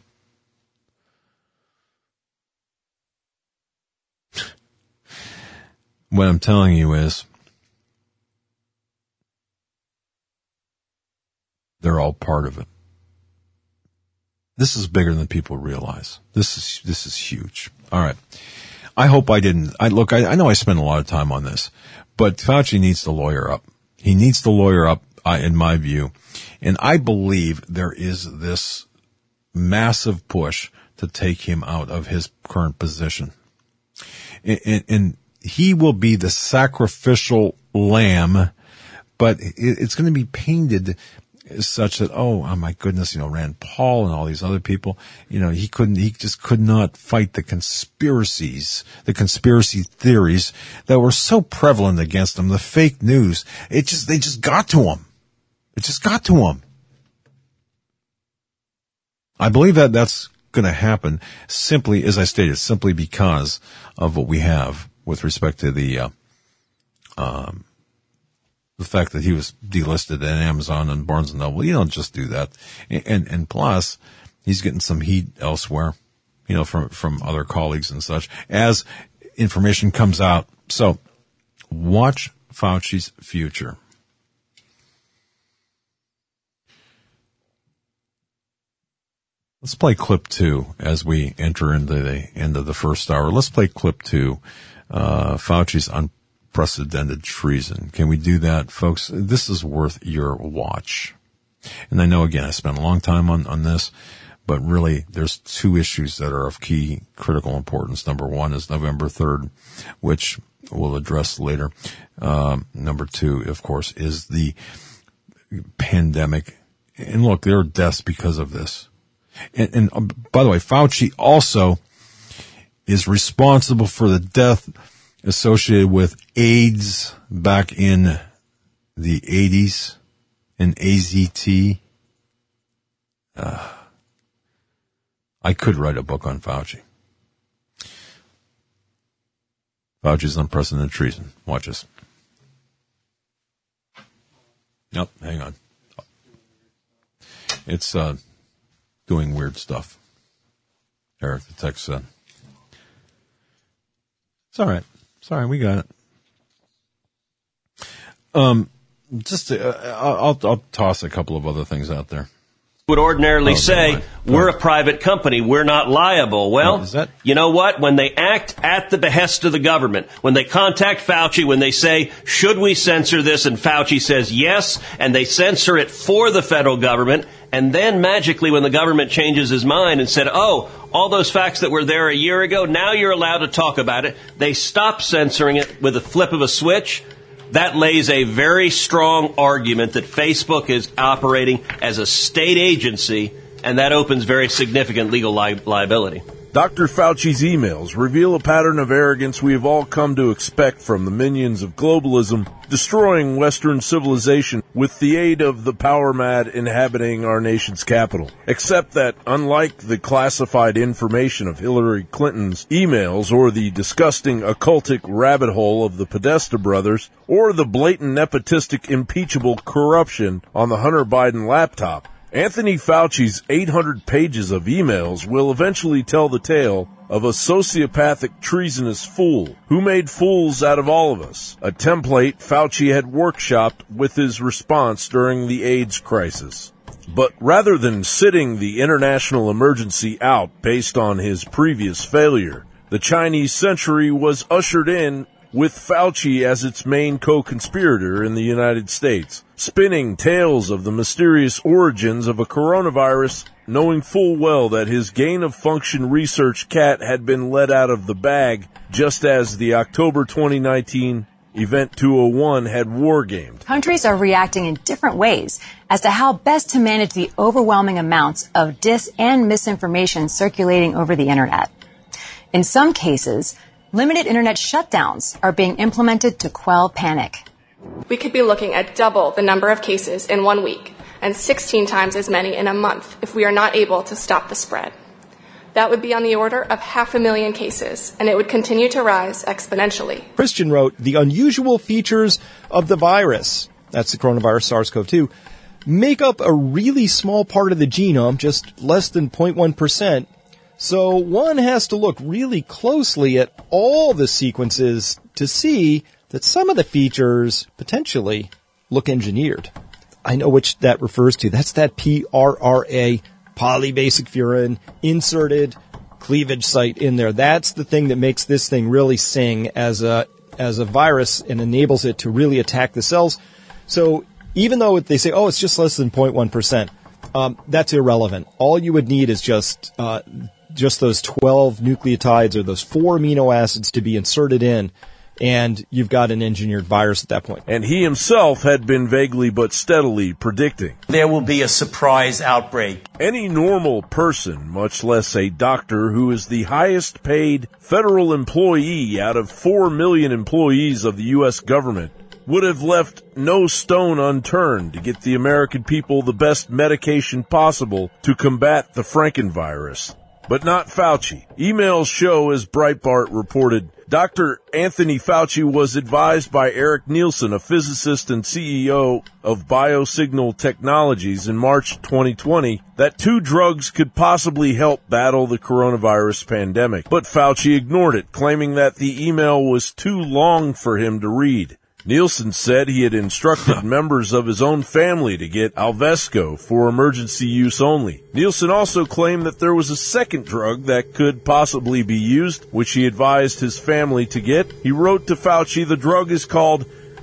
What I'm telling you is they're all part of it. This is bigger than people realize. This is huge. All right. I hope I didn't. I know I spent a lot of time on this, but Fauci needs to lawyer up. He needs to lawyer up, in my view. And I believe there is this massive push to take him out of his current position. And he will be the sacrificial lamb, but it's going to be painted such that, oh my goodness, Rand Paul and all these other people, he just could not fight the conspiracy theories that were so prevalent against him, the fake news. They just got to him. It just got to him. I believe that that's going to happen simply, as I stated, simply because of what we have with respect to the fact that he was delisted at Amazon and Barnes & Noble. You don't just do that. And plus, he's getting some heat elsewhere, from other colleagues and such, as information comes out. So, watch Fauci's future. Let's play clip 2 as we enter into the end of the first hour. Let's play clip 2, Fauci's unprecedented treason. Can we do that, folks? This is worth your watch. And I know, again, I spent a long time on this, But really, there's two issues that are of key critical importance. Number one is November 3rd, which we'll address later. Number two, of course, is the pandemic. And look, there are deaths because of this. And by the way, Fauci also is responsible for the death associated with AIDS back in the 80s and AZT. I could write a book on Fauci. Fauci's unprecedented treason. Watch this. Nope, hang on. It's doing weird stuff. Eric, the text said. It's all right. Sorry, we got it. I'll toss a couple of other things out there. Would ordinarily say, we're a private company, we're not liable. Well, you know what? When they act at the behest of the government, when they contact Fauci, when they say, should we censor this? And Fauci says yes, and they censor it for the federal government. And then magically, when the government changes his mind and said, oh, all those facts that were there a year ago, now you're allowed to talk about it. They stop censoring it with a flip of a switch. That lays a very strong argument that Facebook is operating as a state agency, and that opens very significant legal liability. Dr. Fauci's emails reveal a pattern of arrogance we have all come to expect from the minions of globalism, destroying Western civilization with the aid of the power-mad inhabiting our nation's capital. Except that, unlike the classified information of Hillary Clinton's emails or the disgusting occultic rabbit hole of the Podesta brothers, or the blatant nepotistic impeachable corruption on the Hunter Biden laptop, Anthony Fauci's 800 pages of emails will eventually tell the tale of a sociopathic, treasonous fool who made fools out of all of us, a template Fauci had workshopped with his response during the AIDS crisis. But rather than sitting the international emergency out based on his previous failure, the Chinese century was ushered in with Fauci as its main co-conspirator in the United States, spinning tales of the mysterious origins of a coronavirus, knowing full well that his gain-of-function research cat had been let out of the bag, just as the October 2019 Event 201 had wargamed. Countries are reacting in different ways as to how best to manage the overwhelming amounts of dis- and misinformation circulating over the Internet. In some cases, limited Internet shutdowns are being implemented to quell panic. We could be looking at double the number of cases in 1 week and 16 times as many in a month if we are not able to stop the spread. That would be on the order of 500,000 cases, and it would continue to rise exponentially. Christian wrote, the unusual features of the virus, that's the coronavirus SARS-CoV-2, make up a really small part of the genome, just less than 0.1%. So one has to look really closely at all the sequences to see that some of the features potentially look engineered. I know which that refers to. That's that PRRA, polybasic furin, inserted cleavage site in there. That's the thing that makes this thing really sing as a virus and enables it to really attack the cells. So even though they say, oh, it's just less than 0.1%, that's irrelevant. All you would need is just those 12 nucleotides or those 4 amino acids to be inserted in, and you've got an engineered virus at that point. And he himself had been vaguely but steadily predicting there will be a surprise outbreak. Any normal person, much less a doctor who is the highest paid federal employee out of 4 million employees of the U.S. government, would have left no stone unturned to get the American people the best medication possible to combat the Frankenvirus. But not Fauci. Emails show, as Breitbart reported, Dr. Anthony Fauci was advised by Eric Nielsen, a physicist and CEO of Biosignal Technologies, in March 2020, that 2 drugs could possibly help battle the coronavirus pandemic. But Fauci ignored it, claiming that the email was too long for him to read. Nielsen said he had instructed members of his own family to get Alvesco for emergency use only. Nielsen also claimed that there was a second drug that could possibly be used, which he advised his family to get. He wrote to Fauci, the drug is called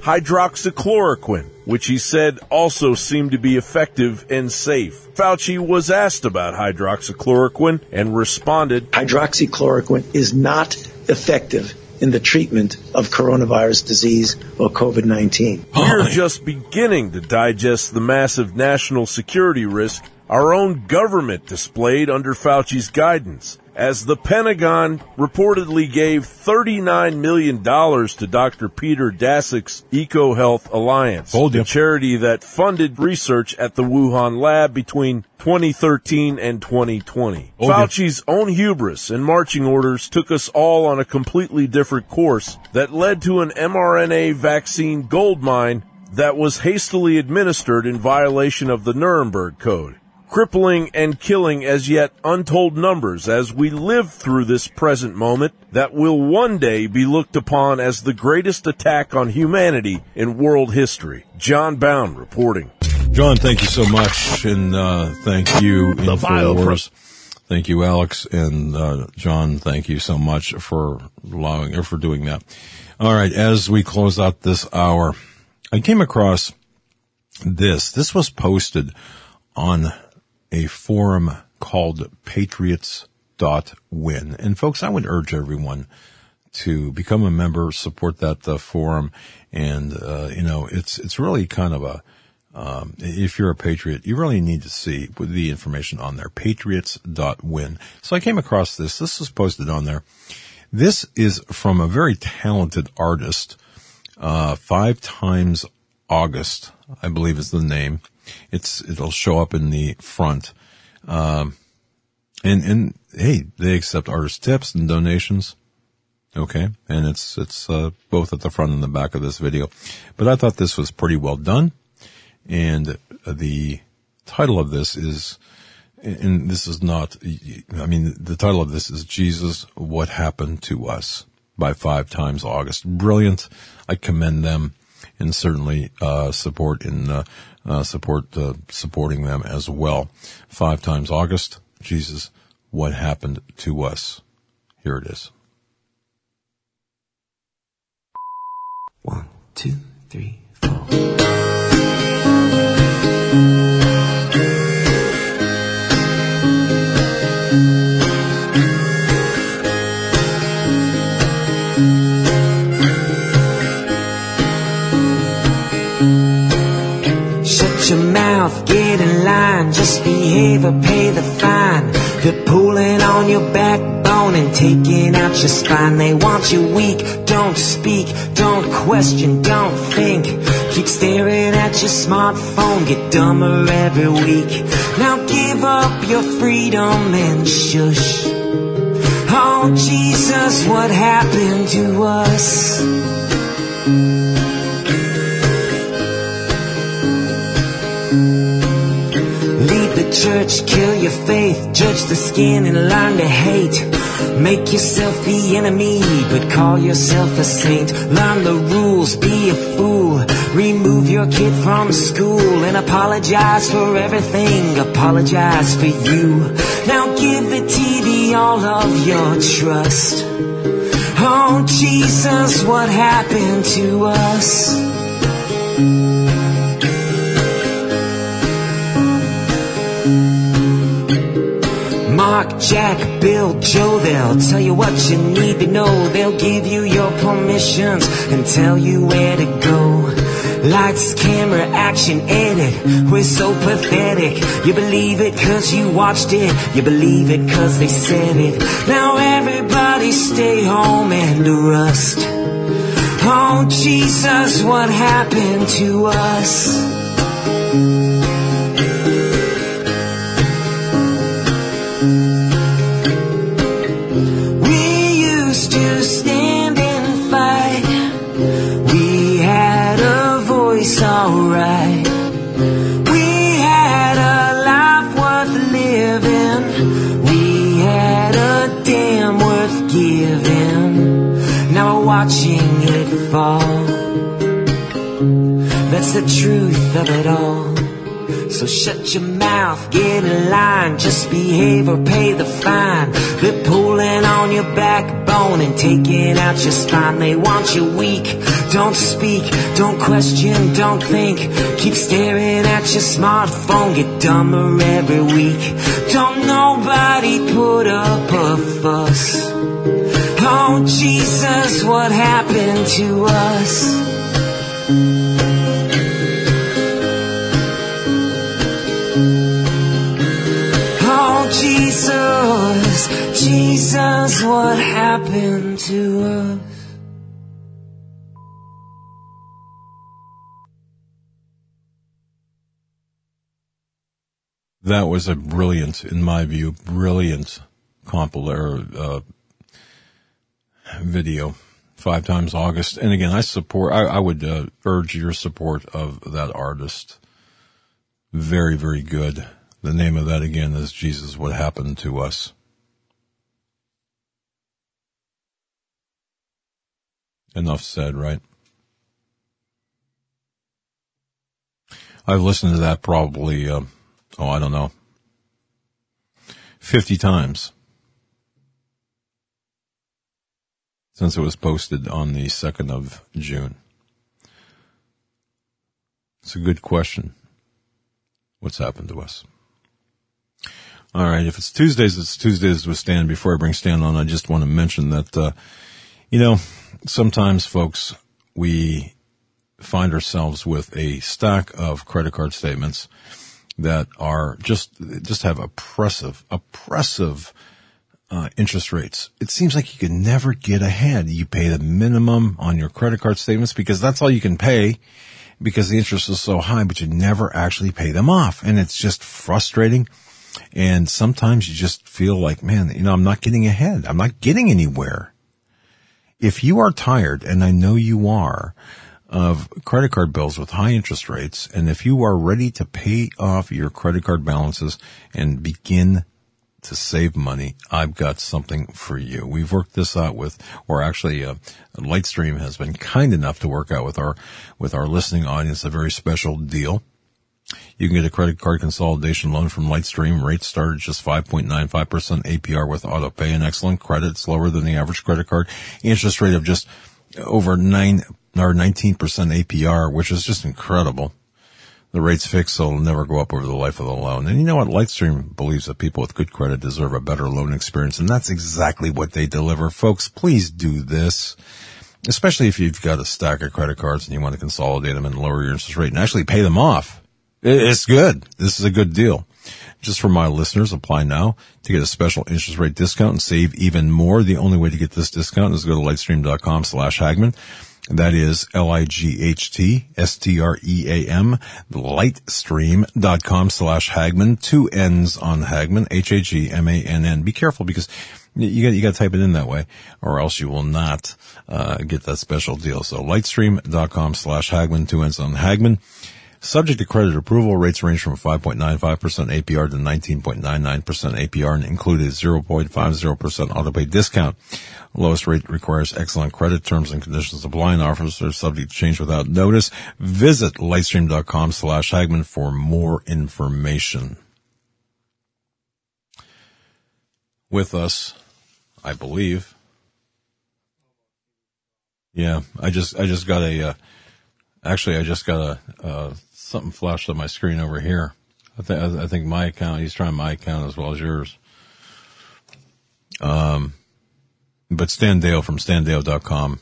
hydroxychloroquine, which he said also seemed to be effective and safe. Fauci was asked about hydroxychloroquine and responded, "Hydroxychloroquine is not effective in the treatment of coronavirus disease or COVID-19. We're just beginning to digest the massive national security risk our own government displayed under Fauci's guidance, as the Pentagon reportedly gave $39 million to Dr. Peter Daszak's EcoHealth Alliance, the charity that funded research at the Wuhan lab between 2013 and 2020. Fauci's own hubris and marching orders took us all on a completely different course that led to an mRNA vaccine goldmine that was hastily administered in violation of the Nuremberg Code, crippling and killing as yet untold numbers as we live through this present moment that will one day be looked upon as the greatest attack on humanity in world history." John Bound reporting. John, thank you so much, and thank you, InfoWars. Thank you, Alex, and John, thank you so much for doing that. All right, as we close out this hour, I came across this. This was posted on a forum called patriots.win. And folks, I would urge everyone to become a member, support that forum. And, it's really kind of if you're a patriot, you really need to see the information on there, patriots.win. So I came across this. This was posted on there. This is from a very talented artist, 5 Times August, I believe is the name. It'll show up in the front. And hey, they accept artist tips and donations. Okay. And it's both at the front and the back of this video. But I thought this was pretty well done. And the title of this is, and this is not, the title of this is Jesus, What Happened to Us by 5 Times August. Brilliant. I commend them. And certainly supporting them as well. 5 Times August, Jesus, What Happened to Us? Here it is. 1, 2, 3, 4. Your mouth, get in line, just behave or pay the fine. They're pulling on your backbone and taking out your spine. They want you weak, don't speak, don't question, don't think. Keep staring at your smartphone, get dumber every week. Now give up your freedom and shush. Oh Jesus, what happened to us? Church, kill your faith, judge the skin and learn to hate. Make yourself the enemy, but call yourself a saint. Learn the rules, be a fool. Remove your kid from school and apologize for everything. Apologize for you. Now give the TV all of your trust. Oh Jesus, what happened to us? Mark, Jack, Bill, Joe, they'll tell you what you need to know. They'll give you your permissions and tell you where to go. Lights, camera, action, edit. We're so pathetic. You believe it cause you watched it. You believe it cause they said it. Now everybody stay home and rust. Oh Jesus, what happened to us? Alright, we had a life worth living, we had a damn worth giving. Now we're watching it fall. That's the truth of it all. So shut your mouth, get in line, just behave or pay the fine. They're pulling on your backbone and taking out your spine. They want you weak, don't speak, don't question, don't think. Keep staring at your smartphone, get dumber every week. Don't nobody put up a fuss. Oh Jesus, what happened to us? Oh Jesus, Jesus, what happened to us? That was a brilliant, in my view, video. 5 Times August. And again, I would urge your support of that artist. Very, very good. The name of that again is Jesus, What Happened to Us. Enough said, right? I've listened to that probably, 50 times since it was posted on the 2nd of June. It's a good question. What's happened to us? All right, if it's Tuesdays, it's Tuesdays with Stan. Before I bring Stan on, I just want to mention that, sometimes, folks, we find ourselves with a stack of credit card statements that are just have oppressive interest rates. It seems like you can never get ahead. You pay the minimum on your credit card statements because that's all you can pay because the interest is so high, but you never actually pay them off. And it's just frustrating. And sometimes you just feel like, man, I'm not getting ahead. I'm not getting anywhere. If you are tired, and I know you are, of credit card bills with high interest rates, and if you are ready to pay off your credit card balances and begin to save money, I've got something for you. We've worked this out Lightstream has been kind enough to work out with our listening audience a very special deal. You can get a credit card consolidation loan from Lightstream. Rates start at just 5.95% APR with auto pay and excellent credit. It's lower than the average credit card. Interest rate of just over 19% APR, which is just incredible. The rate's fixed, so it'll never go up over the life of the loan. And you know what? Lightstream believes that people with good credit deserve a better loan experience, and that's exactly what they deliver. Folks, please do this, especially if you've got a stack of credit cards and you want to consolidate them and lower your interest rate and actually pay them off. It's good. This is a good deal. Just for my listeners, apply now to get a special interest rate discount and save even more. The only way to get this discount is to go to lightstream.com/Hagman. That is LIGHTSTREAM, lightstream.com/Hagman, 2 N's on Hagman, HAGMANN. Be careful because you got to type it in that way or else you will not, get that special deal. So lightstream.com/Hagman, 2 N's on Hagman. Subject to credit approval, rates range from 5.95% APR to 19.99% APR and include a 0.50% autopay discount. Lowest rate requires excellent credit. Terms and conditions apply and offers are subject to change without notice. Visit lightstream.com/Hagman for more information. With us, I believe. Yeah, I just got a something flashed on my screen over here. I think my account, he's trying my account as well as yours. But Stan Dale from standale.com.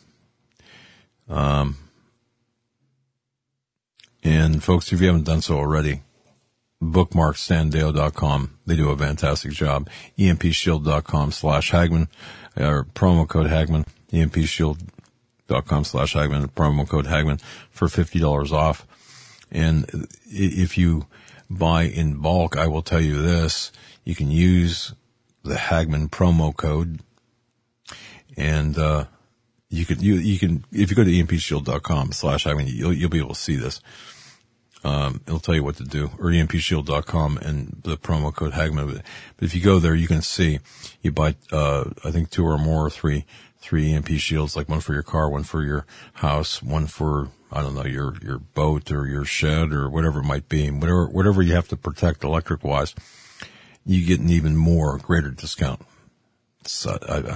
And folks, if you haven't done so already, bookmark standale.com. They do a fantastic job. EMPshield.com/Hagman, or promo code Hagman, EMPshield.com/Hagman, promo code Hagman for $50 off. And if you buy in bulk, I will tell you this, you can use the Hagman promo code and, you can, if you go to EMPshield.com/Hagman, you'll be able to see this. It'll tell you what to do, or EMPshield.com and the promo code Hagman. But if you go there, you can see you buy, I think 2 or more, or 3 3 EMP shields, like one for your car, one for your house, one for, I don't know, your boat or your shed or whatever it might be, whatever you have to protect electric wise, you get an even greater discount. So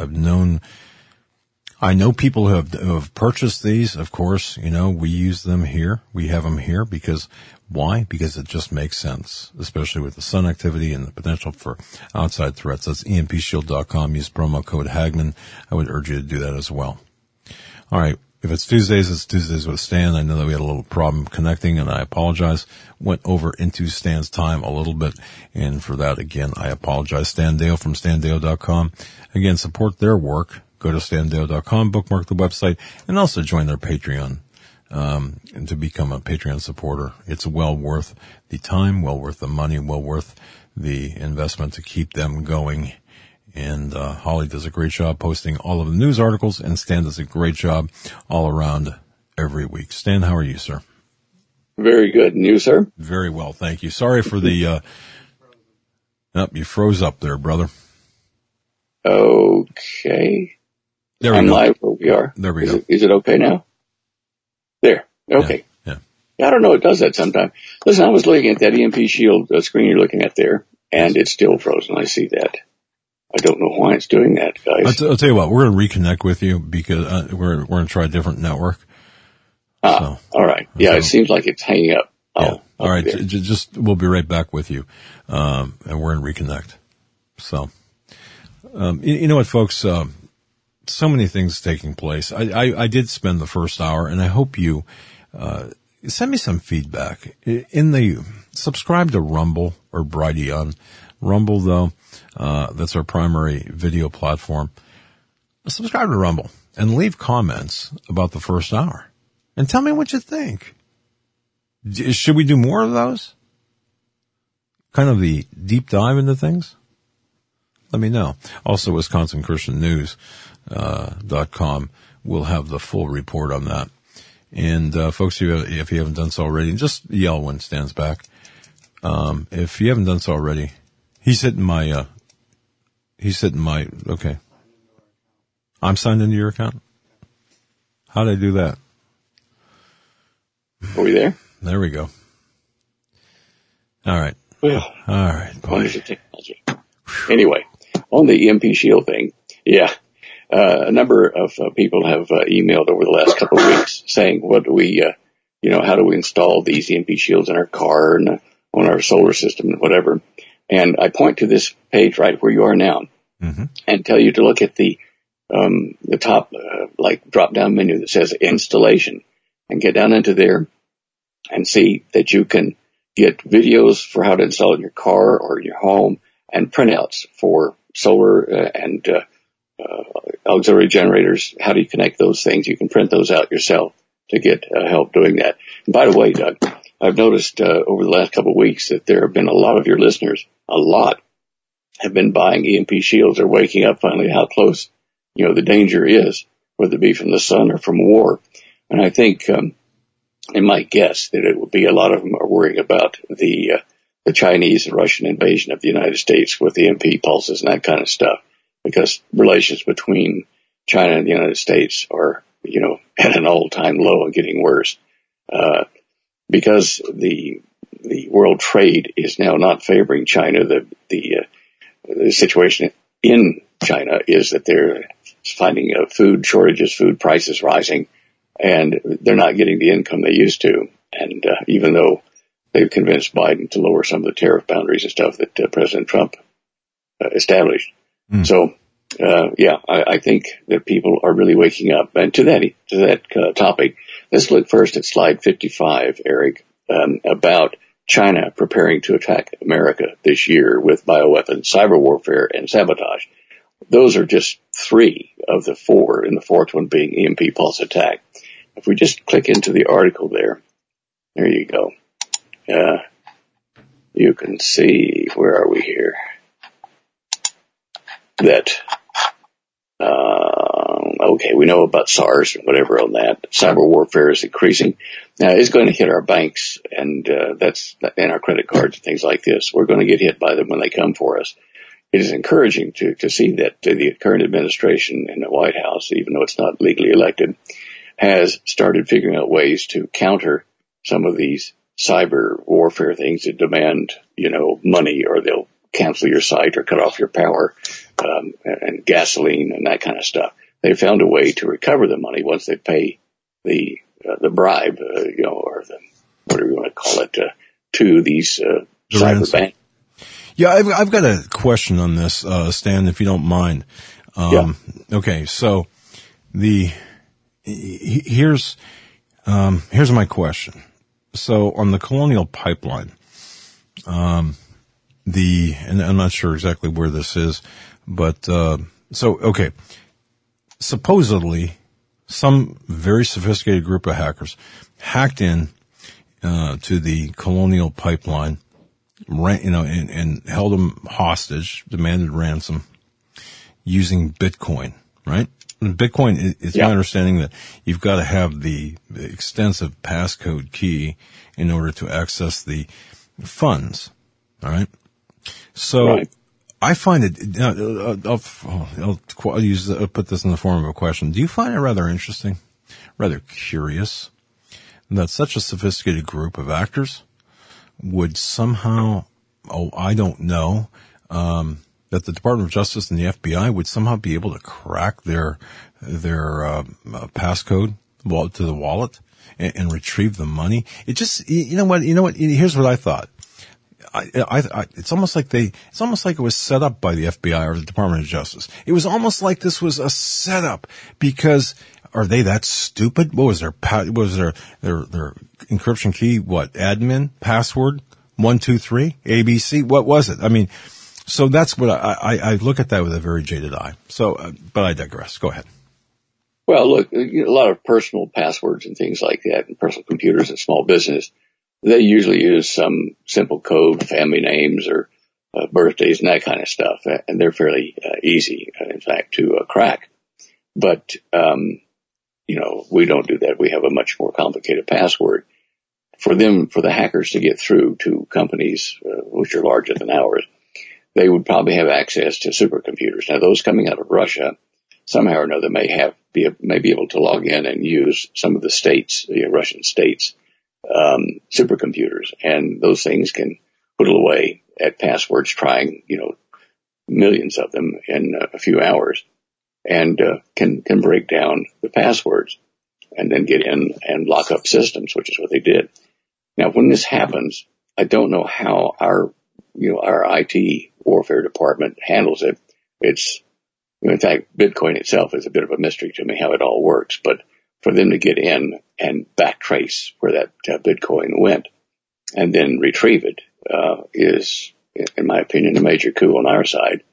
I know people who have purchased these. Of course, we use them here. We have them here because why? Because it just makes sense, especially with the sun activity and the potential for outside threats. That's EMPshield.com. Use promo code Hagman. I would urge you to do that as well. All right. If it's Tuesdays with Stan. I know that we had a little problem connecting, and I apologize. Went over into Stan's time a little bit, and for that, again, I apologize. Stan Deyo from StanDeyo.com. Again, support their work. Go to StanDeyo.com, bookmark the website, and also join their Patreon, and to become a Patreon supporter. It's well worth the time, well worth the money, well worth the investment to keep them going. And Holly does a great job posting all of the news articles, and Stan does a great job all around every week. Stan, how are you, sir? Very good. And you, sir? Very well, thank you. Sorry for the you froze up there, brother. Okay. There we I'm go. live where we are. There we go. Is it okay now? There. Okay. Yeah. I don't know. It does that sometimes. Listen, I was looking at that EMP shield screen you're looking at there, and it's still frozen. I see that. I don't know why it's doing that, guys. I'll tell you what, we're going to reconnect with you because we're going to try a different network. All right. Yeah, so, it seems like it's hanging up. Yeah. All right. Just we'll be right back with you, and we're going to reconnect. So, you know what, folks? So many things taking place. I did spend the first hour, and I hope you send me some feedback. Subscribe to Rumble or Brighteon. Rumble, though, that's our primary video platform. Subscribe to Rumble and leave comments about the first hour. And tell me what you think. Should we do more of those? Kind of the deep dive into things? Let me know. Also, WisconsinChristianNews.com will have the full report on that. And, folks, if you haven't done so already, just yell when Stan's back. If you haven't done so already, he's hitting my, okay. I'm signed into your account? How did I do that? Are we there? There we go. All right. Well, all right. Wonderful technology. Anyway, on the EMP shield thing, a number of people have emailed over the last couple of weeks saying, what do we, how do we install these EMP shields in our car and on our solar system and whatever. And I point to this page right where you are now and tell you to look at the top, drop down menu that says installation, and get down into there and see that you can get videos for how to install it in your car or in your home and printouts for solar and auxiliary generators. How do you connect those things? You can print those out yourself to get help doing that. And by the way, Doug, I've noticed over the last couple of weeks that there have been a lot of your listeners, have been buying EMP shields. They're waking up finally how close, the danger is, whether it be from the sun or from war. And I think they might guess that it will be a lot of them are worrying about the Chinese and Russian invasion of the United States with the EMP pulses and that kind of stuff, because relations between China and the United States are, at an all-time low and getting worse. Because the world trade is now not favoring China, the situation in China is that they're finding food shortages, food prices rising, and they're not getting the income they used to. And even though they've convinced Biden to lower some of the tariff boundaries and stuff that President Trump established. So, I think that people are really waking up. And to that topic, let's look first at slide 55, Eric, about China preparing to attack America this year with bioweapons, cyber warfare, and sabotage. Those are just 3 of the 4, and the 4th one being EMP pulse attack. If we just click into the article there you go. You can see, where are we here? That, we know about SARS and whatever on that. Cyber warfare is increasing. Now, it's going to hit our banks and our credit cards and things like this. We're going to get hit by them when they come for us. it is encouraging to see that the current administration in the White House, even though it's not legally elected, has started figuring out ways to counter some of these cyber warfare things that demand, money, or they'll cancel your site or cut off your power, and gasoline and that kind of stuff. They found a way to recover the money once they pay the bribe, or the, whatever you want to call it, to these cyber banks. Yeah, I've got a question on this, Stan, if you don't mind. Okay, so here's my question. So on the Colonial Pipeline, and I'm not sure exactly where this is, but supposedly some very sophisticated group of hackers hacked in to the Colonial Pipeline, and held them hostage, demanded ransom using Bitcoin, right? And Bitcoin, it's my understanding that you've got to have the extensive passcode key in order to access the funds, all right? So I find it, I'll put this in the form of a question. Do you find it rather interesting, rather curious, that such a sophisticated group of actors would somehow, I don't know, that the Department of Justice and the FBI would somehow be able to crack their passcode to the wallet and retrieve the money? It just, you know what, here's what I thought. It's almost like it was set up by the FBI or the Department of Justice. It was almost like this was a setup, because are they that stupid? What was their encryption key? What, admin password 123 ABC? What was it? I mean, so that's what I look at that with a very jaded eye. So, but I digress. Go ahead. Well, look, a lot of personal passwords and things like that, and personal computers and small business, they usually use some simple code, family names or birthdays and that kind of stuff, and they're fairly easy, in fact, to crack. But we don't do that. We have a much more complicated password. For the hackers to get through to companies which are larger than ours, they would probably have access to supercomputers. Now, those coming out of Russia, somehow or another, may be able to log in and use some of the states, the Russian states, supercomputers, and those things can whittle away at passwords, trying, millions of them in a few hours, and can break down the passwords and then get in and lock up systems, which is what they did. Now, when this happens, I don't know how our IT warfare department handles it. In fact, Bitcoin itself is a bit of a mystery to me how it all works, but for them to get in and backtrace where that Bitcoin went and then retrieve it is, in my opinion, a major coup on our side.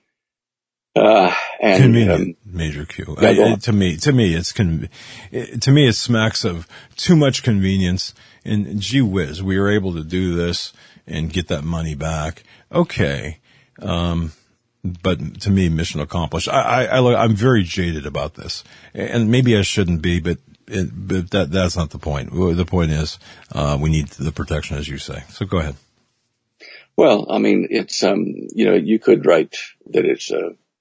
Convenient major coup. To me, it smacks of too much convenience. And gee whiz, we were able to do this and get that money back. Okay. But to me, mission accomplished. I'm very jaded about this, and maybe I shouldn't be, but that's not the point. The point is, we need the protection, as you say. So go ahead. Well, I mean, it's, you could write that it's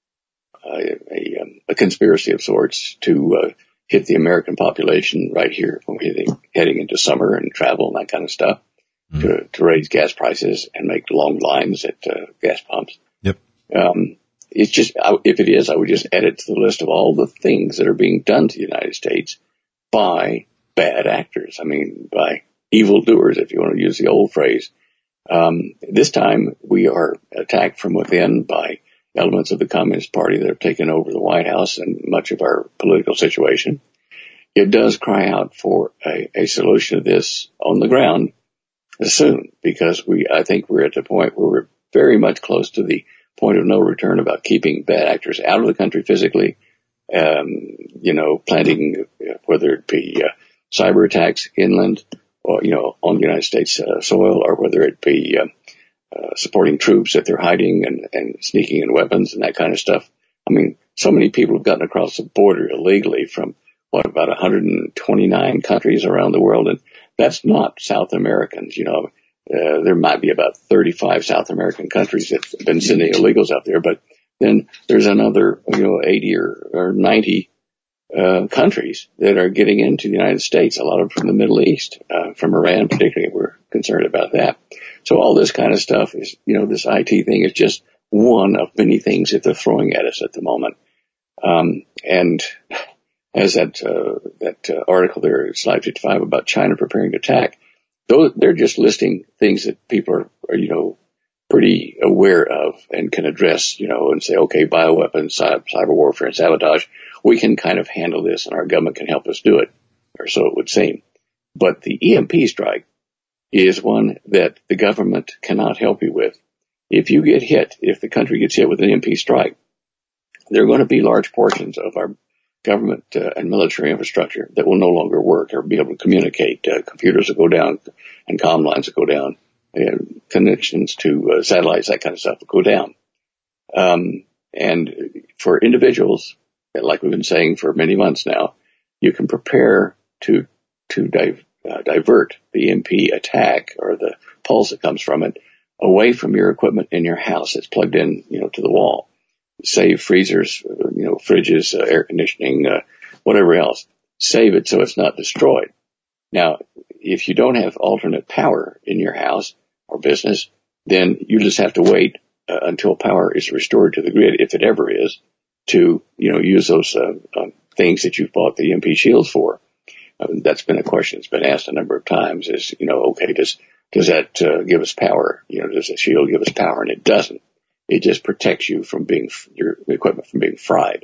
a conspiracy of sorts to hit the American population right here when we're heading into summer and travel and that kind of stuff, to raise gas prices and make long lines at gas pumps. Yep. It's just, if it is, I would just add it to the list of all the things that are being done to the United States by bad actors. I mean, by evildoers, if you want to use the old phrase. This time we are attacked from within by elements of the Communist Party that have taken over the White House and much of our political situation. It does cry out for a solution to this on the ground soon, because I think we're at the point where we're very much close to the point of no return about keeping bad actors out of the country physically, planting, whether it be cyber attacks inland or, on the United States soil, or whether it be supporting troops that they're hiding and sneaking in weapons and that kind of stuff. I mean, so many people have gotten across the border illegally from, about 129 countries around the world, and that's not South Americans. there might be about 35 South American countries that have been sending illegals out there, but then there's another, 80 or 90 countries that are getting into the United States, a lot of them from the Middle East, from Iran particularly. We're concerned about that. So all this kind of stuff is, this IT thing is just one of many things that they're throwing at us at the moment. And as that article there, slide 55, about China preparing to attack, they're just listing things that people are pretty aware of and can address, and say, okay, bioweapons, cyber warfare, and sabotage, we can kind of handle this and our government can help us do it, or so it would seem. But the EMP strike is one that the government cannot help you with. If you get hit, if the country gets hit with an EMP strike, there are going to be large portions of our government and military infrastructure that will no longer work or be able to communicate. Computers will go down and comm lines will go down. Connections to satellites, that kind of stuff will go down. And for individuals, like we've been saying for many months now, you can prepare to divert the EMP attack or the pulse that comes from it away from your equipment in your house that's plugged in, to the wall. Save freezers, fridges, air conditioning, whatever else. Save it so it's not destroyed. Now, if you don't have alternate power in your house or business, then you just have to wait until power is restored to the grid, if it ever is, to, use those things that you've bought the EMP shields for. That's been a question that's been asked a number of times is, okay, does that give us power? Does the shield give us power? And it doesn't. It just protects you from your equipment from being fried.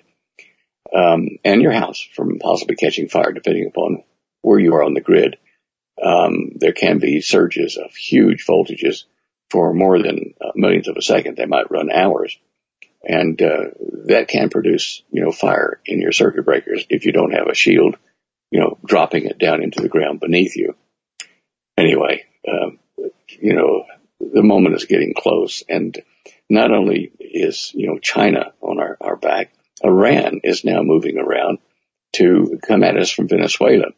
And your house from possibly catching fire, depending upon where you are on the grid. There can be surges of huge voltages for more than millions of a second. They might run hours. And that can produce, fire in your circuit breakers if you don't have a shield, dropping it down into the ground beneath you. Anyway, the moment is getting close. And not only is, China on our back, Iran is now moving around to come at us from Venezuela.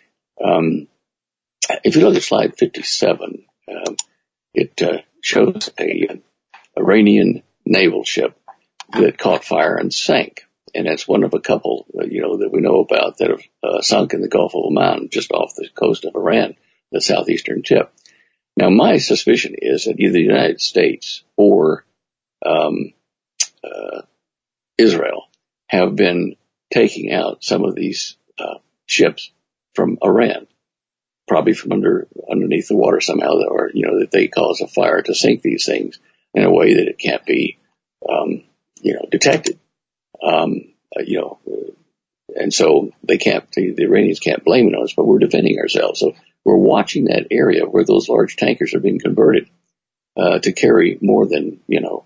If you look at slide 57, it shows a Iranian naval ship that caught fire and sank. And that's one of a couple, that we know about that have sunk in the Gulf of Oman, just off the coast of Iran, the southeastern tip. Now, my suspicion is that either the United States or Israel have been taking out some of these ships from Iran, probably from underneath the water somehow, or that they cause a fire to sink these things in a way that it can't be detected. And so the Iranians can't blame it on us, but we're defending ourselves. So we're watching that area where those large tankers are being converted to carry more than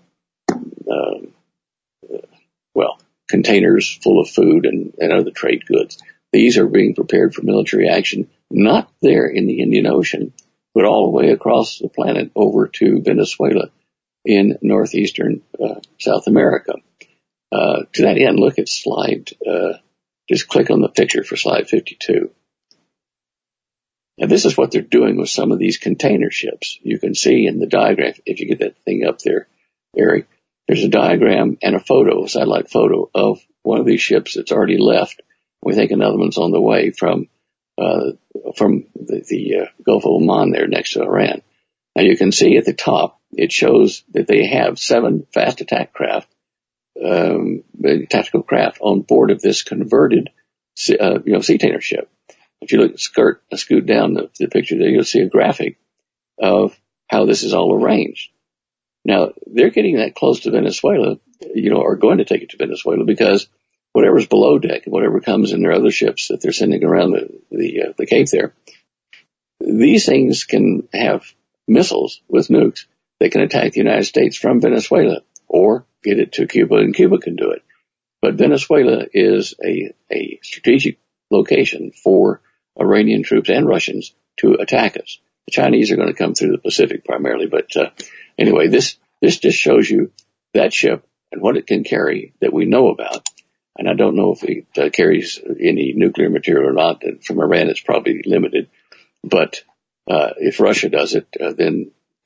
containers full of food and other trade goods. These are being prepared for military action, not there in the Indian Ocean, but all the way across the planet over to Venezuela in northeastern South America. To that end, look at slide, just click on the picture for slide 52. And this is what they're doing with some of these container ships. You can see in the diagram, if you get that thing up there, Eric, there's a diagram and a satellite photo of one of these ships that's already left. We think another one's on the way from the Gulf of Oman there next to Iran. Now you can see at the top, it shows that they have 7 fast attack craft, tactical craft on board of this converted, sea-tainer ship. If you scoot down the picture there, you'll see a graphic of how this is all arranged. Now, they're getting that close to Venezuela, or going to take it to Venezuela because whatever's below deck and whatever comes in their other ships that they're sending around the Cape there, these things can have missiles with nukes that can attack the United States from Venezuela or get it to Cuba, and Cuba can do it. But Venezuela is a strategic location for Iranian troops and Russians to attack us. The Chinese are going to come through the Pacific primarily, but anyway, this just shows you that ship and what it can carry that we know about. And I don't know if it carries any nuclear material or not. From Iran, it's probably limited. But if Russia does it, then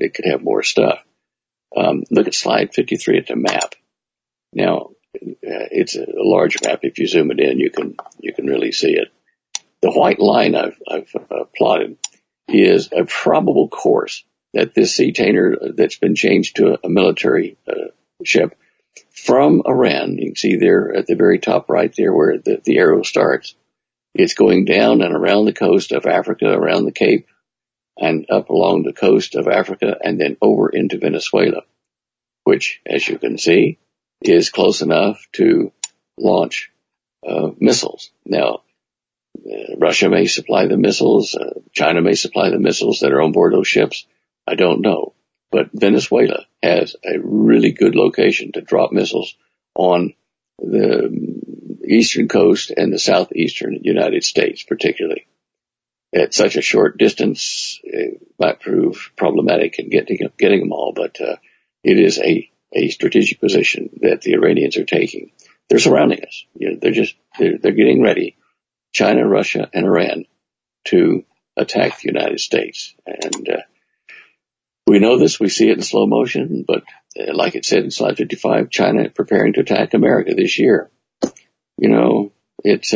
it could have more stuff. Look at slide 53 at the map. Now, it's a large map. If you zoom it in, you can really see it. The white line I've plotted is a probable course that this sea tainer that's been changed to a military ship from Iran. You can see there at the very top right there where the arrow starts. It's going down and around the coast of Africa, around the Cape, and up along the coast of Africa, and then over into Venezuela, which, as you can see, is close enough to launch missiles. Now, Russia may supply the missiles. China may supply the missiles that are on board those ships. I don't know. But Venezuela has a really good location to drop missiles on the eastern coast and the southeastern United States, particularly. At such a short distance, it might prove problematic in getting them all, but it is a strategic position that the Iranians are taking. They're surrounding us. You know, they're getting ready, China, Russia, and Iran, to attack the United States. And we know this. We see it in slow motion. But like it said in slide 55, China preparing to attack America this year. You know, it's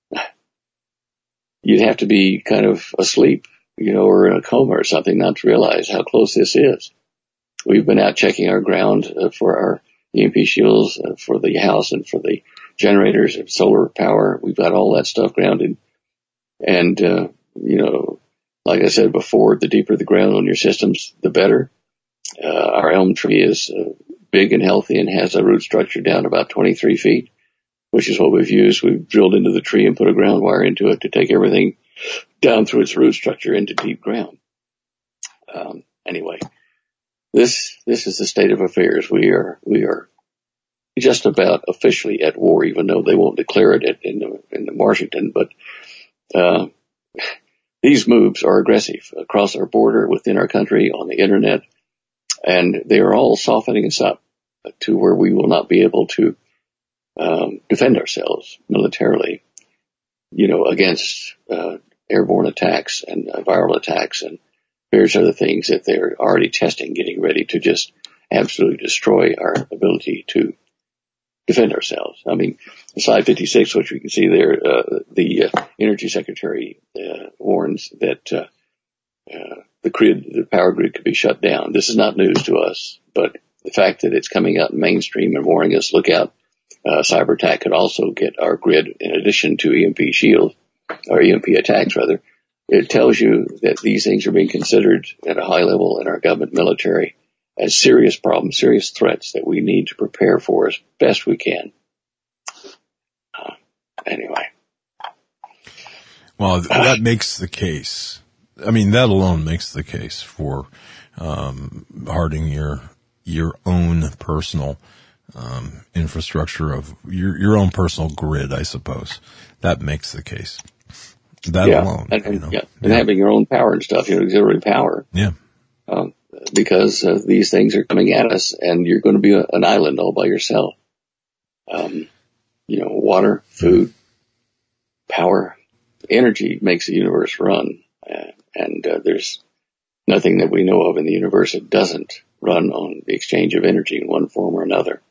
you'd have to be kind of asleep, you know, or in a coma or something not to realize how close this is. We've been out checking our ground for our EMP shields for the house and for the generators and solar power. We've got all that stuff grounded. And, you know, like I said before, the deeper the ground on your systems, the better. Our elm tree is big and healthy and has a root structure down about 23 feet, which is what we've used. We've drilled into the tree and put a ground wire into it to take everything down through its root structure into deep ground. Anyway, this is the state of affairs. We are just about officially at war, even though they won't declare it in Washington. But these moves are aggressive across our border, within our country, on the internet, and they are all softening us up to where we will not be able to defend ourselves militarily, you know, against airborne attacks and viral attacks and various other things that they're already testing, getting ready to just absolutely destroy our ability to defend ourselves. I mean, slide 56, which we can see there, the Energy Secretary warns that the power grid could be shut down. This is not news to us, but the fact that it's coming out mainstream and warning us, look out, cyber attack could also get our grid in addition to EMP shield, or EMP attacks rather. It tells you that these things are being considered at a high level in our government military as serious problems, serious threats that we need to prepare for as best we can. Anyway. Well, that makes the case. I mean, that alone makes the case for hardening your own personal infrastructure of your own personal grid, I suppose. That makes the case. That alone. And having your own power and stuff, auxiliary power. Yeah. Because these things are coming at us, and you're going to be an island all by yourself. Water, food, power, energy makes the universe run, and there's nothing that we know of in the universe that doesn't run on the exchange of energy in one form or another.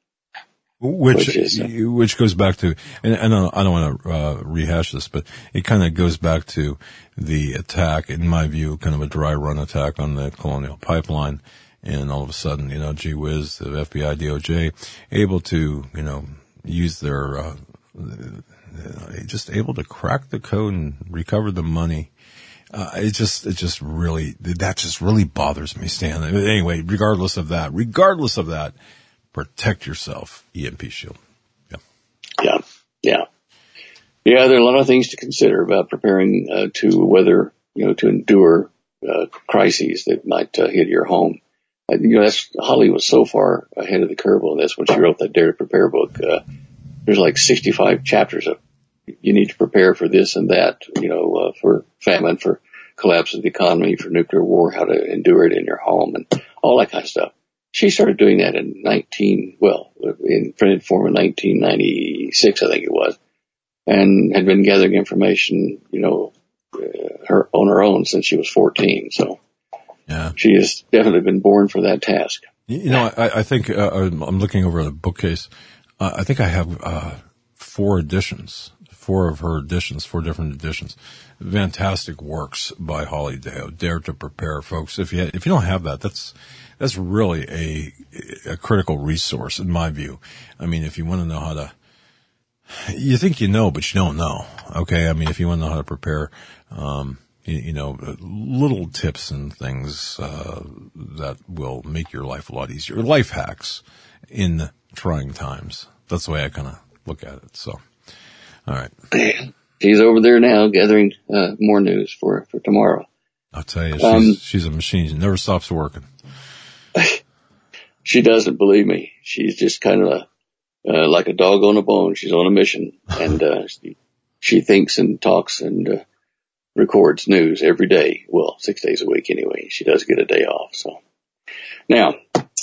Which goes back to, and I don't want to rehash this, but it kind of goes back to the attack, in my view, kind of a dry run attack on the Colonial Pipeline, and all of a sudden, gee whiz, the FBI, DOJ, able to, use their, just able to crack the code and recover the money. That just really bothers me, Stan. Anyway, regardless of that, protect yourself, EMP shield. Yeah. There are a lot of things to consider about preparing to weather, to endure crises that might hit your home. Holly was so far ahead of the curve on this when she wrote that Dare to Prepare book. There's like 65 chapters of you need to prepare for this and that, for famine, for collapse of the economy, for nuclear war, how to endure it in your home, and all that kind of stuff. She started doing that in printed form in 1996, I think it was, and had been gathering information, on her own since she was 14. So, yeah, she has definitely been born for that task. I think I'm looking over the bookcase. I think I have 4 editions, 4 of her editions, 4 different editions. Fantastic works by Holly Deyo. Dare to Prepare, folks. If you don't have that, that's really a critical resource in my view. I mean, if you want to know how to, you think you know, but you don't know. Okay, I mean, if you want to know how to prepare, little tips and things that will make your life a lot easier. Life hacks in trying times. That's the way I kind of look at it. So, all right. She's over there now gathering more news for tomorrow. I'll tell you, she's a machine. She never stops working. She doesn't, believe me. She's just kind of like a dog on a bone. She's on a mission, and she thinks and talks and records news every day. Well, 6 days a week anyway. She does get a day off. So now,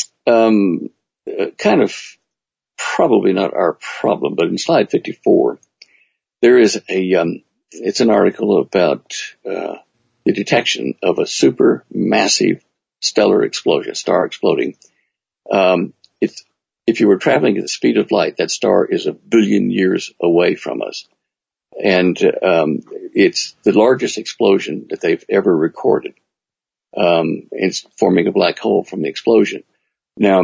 kind of probably not our problem, but in slide 54, there is it's an article about the detection of a super massive stellar explosion, star exploding. If you were traveling at the speed of light, that star is 1 billion years away from us. And it's the largest explosion that they've ever recorded. It's forming a black hole from the explosion. Now,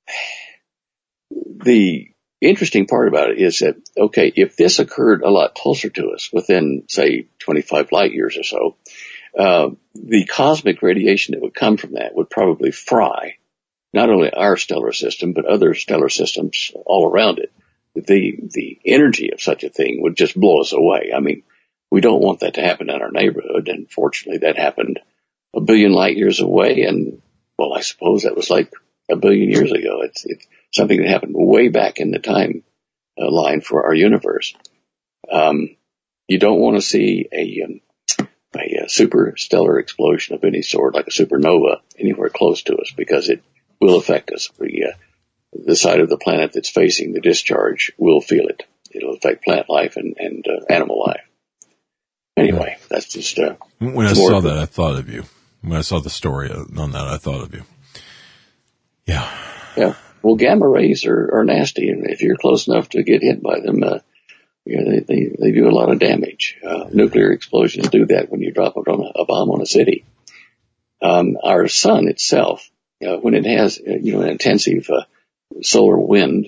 the interesting part about it is that, okay, if this occurred a lot closer to us, within, say, 25 light years or so, the cosmic radiation that would come from that would probably fry not only our stellar system, but other stellar systems all around it. The energy of such a thing would just blow us away. I mean, we don't want that to happen in our neighborhood, and fortunately that happened 1 billion light years away, and, well, I suppose that was like 1 billion years ago. It's something that happened way back in the time line for our universe. You don't want to see a super stellar explosion of any sort, like a supernova, anywhere close to us, because it will affect us. The side of the planet that's facing the discharge will feel it. It'll affect plant life and animal life. Anyway, that's just when I saw that, I thought of you. When I saw the story on that, I thought of you. Yeah. Yeah. Well, gamma rays are nasty, and if you're close enough to get hit by them, they do a lot of damage. Nuclear explosions do that when you drop a bomb on a city. Our sun itself, when it has an intensive solar wind,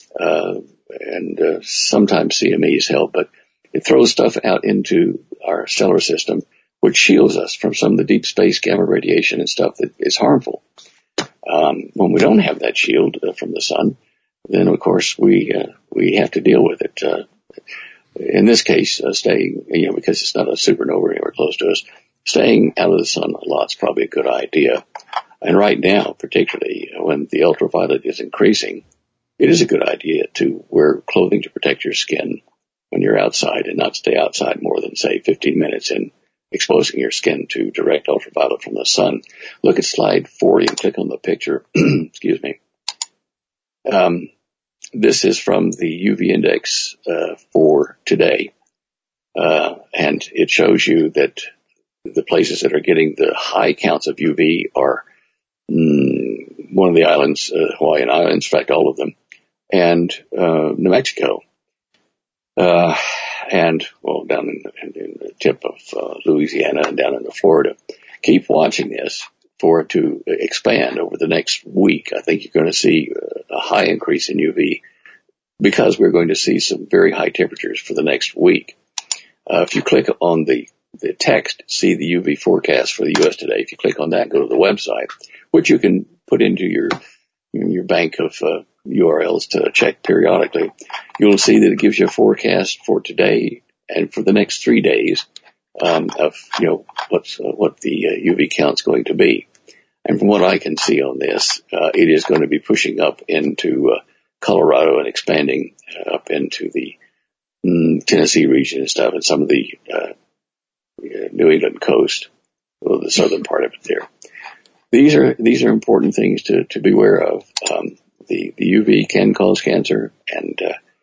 and sometimes CMEs help, but it throws stuff out into our stellar system, which shields us from some of the deep space gamma radiation and stuff that is harmful. When we don't have that shield from the sun, then of course we have to deal with it. In this case, staying, because it's not a supernova anywhere close to us, staying out of the sun a lot is probably a good idea. And right now, particularly when the ultraviolet is increasing, it is a good idea to wear clothing to protect your skin when you're outside and not stay outside more than, say, 15 minutes in exposing your skin to direct ultraviolet from the sun. Look at slide 40 and click on the picture. Excuse me. This is from the UV index for today, and it shows you that the places that are getting the high counts of UV are one of the islands, Hawaiian Islands, in fact, all of them, and New Mexico, and, well, down in the tip of Louisiana and down into Florida. Keep watching this for it to expand over the next week. I think you're going to see a high increase in UV because we're going to see some very high temperatures for the next week. If you click on the text, see the UV forecast for the U.S. today. If you click on that, go to the website, which you can put into your bank of URLs to check periodically. You'll see that it gives you a forecast for today and for the next 3 days of what the UV count's going to be. And from what I can see on this, it is going to be pushing up into Colorado and expanding up into the Tennessee region and stuff, and some of the New England coast, well, the southern part of it there. These are important things to be aware of. The UV can cause cancer, and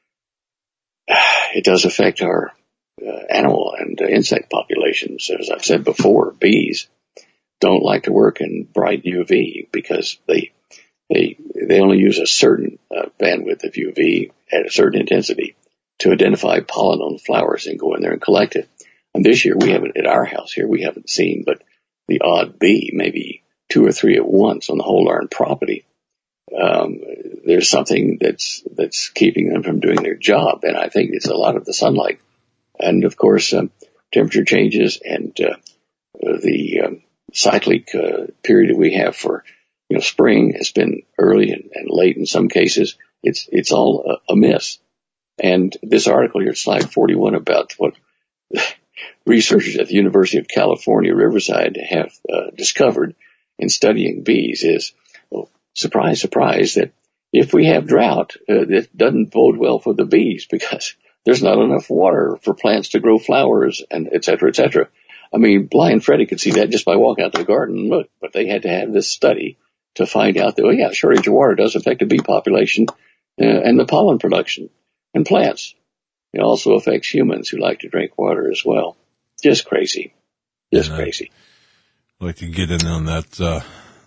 it does affect our animal and insect populations. As I've said before, bees. don't like to work in bright UV because they only use a certain bandwidth of UV at a certain intensity to identify pollen on flowers and go in there and collect it. And this year we haven't, at our house here, we haven't seen but the odd bee, maybe 2 or 3 at once on the whole darn property. There's something that's keeping them from doing their job, and I think it's a lot of the sunlight. And of course, temperature changes and the cyclic period that we have for spring has been early and late in some cases. It's all a miss. And this article here, slide 41, about what researchers at the University of California, Riverside, have discovered in studying bees is, well, surprise, surprise, that if we have drought, it doesn't bode well for the bees because there's not enough water for plants to grow flowers and et cetera, et cetera. I mean, Blind Freddy could see that just by walking out to the garden and look, but they had to have this study to find out that, oh yeah, shortage of water does affect the bee population and the pollen production and plants. It also affects humans who like to drink water as well. Just crazy. Just crazy. I'd like to get in on that,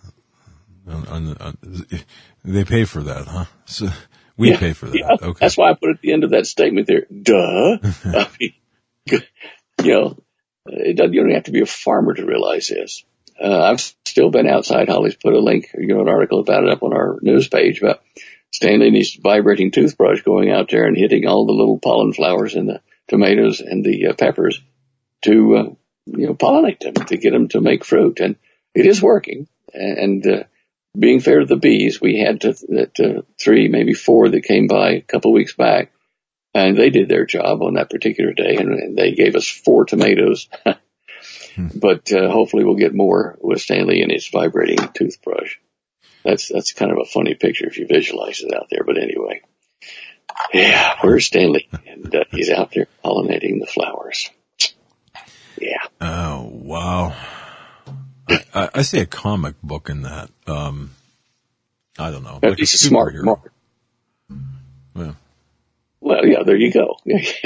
they pay for that, huh? So we pay for that. Yeah, okay. That's why I put at the end of that statement there, duh. I mean, you don't have to be a farmer to realize this. I've still been outside. Holly's put a link, an article about it up on our news page about Stanley and his vibrating toothbrush going out there and hitting all the little pollen flowers in the tomatoes and the peppers to, pollinate them, to get them to make fruit. And it is working. And being fair to the bees, we had 3, maybe 4 that came by a couple of weeks back, and they did their job on that particular day, and they gave us 4 tomatoes. But hopefully we'll get more with Stanley and his vibrating toothbrush. That's kind of a funny picture if you visualize it out there. But anyway, yeah, where's Stanley? And he's out there pollinating the flowers. Yeah. Oh, wow. I see a comic book in that. I don't know. Like he's a smart mark. Yeah. Well, yeah, there you go.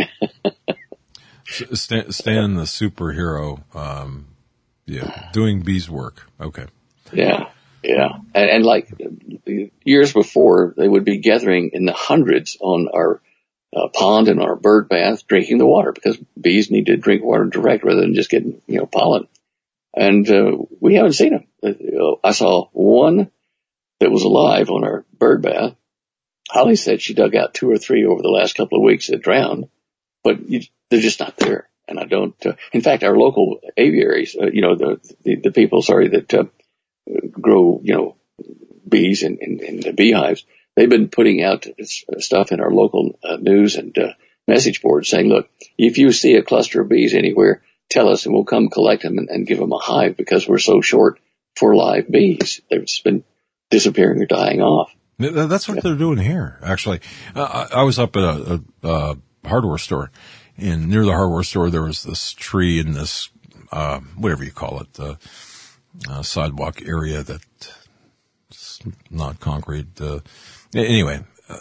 Stan the superhero, doing bees work. Okay. Yeah. And like years before, they would be gathering in the hundreds on our pond and our bird bath, drinking the water because bees need to drink water direct rather than just getting, pollen. And we haven't seen them. I saw one that was alive on our bird bath. Holly said she dug out 2 or 3 over the last couple of weeks that drowned, but they're just not there. And I don't. In fact, our local aviaries, the people, that grow, bees in the beehives, they've been putting out stuff in our local news and message boards saying, look, if you see a cluster of bees anywhere, tell us and we'll come collect them and give them a hive because we're so short for live bees. They've just been disappearing or dying off. That's what they're doing here, actually. I was up at a hardware store, and near the hardware store there was this tree in this, whatever you call it, sidewalk area that's not concrete. Anyway,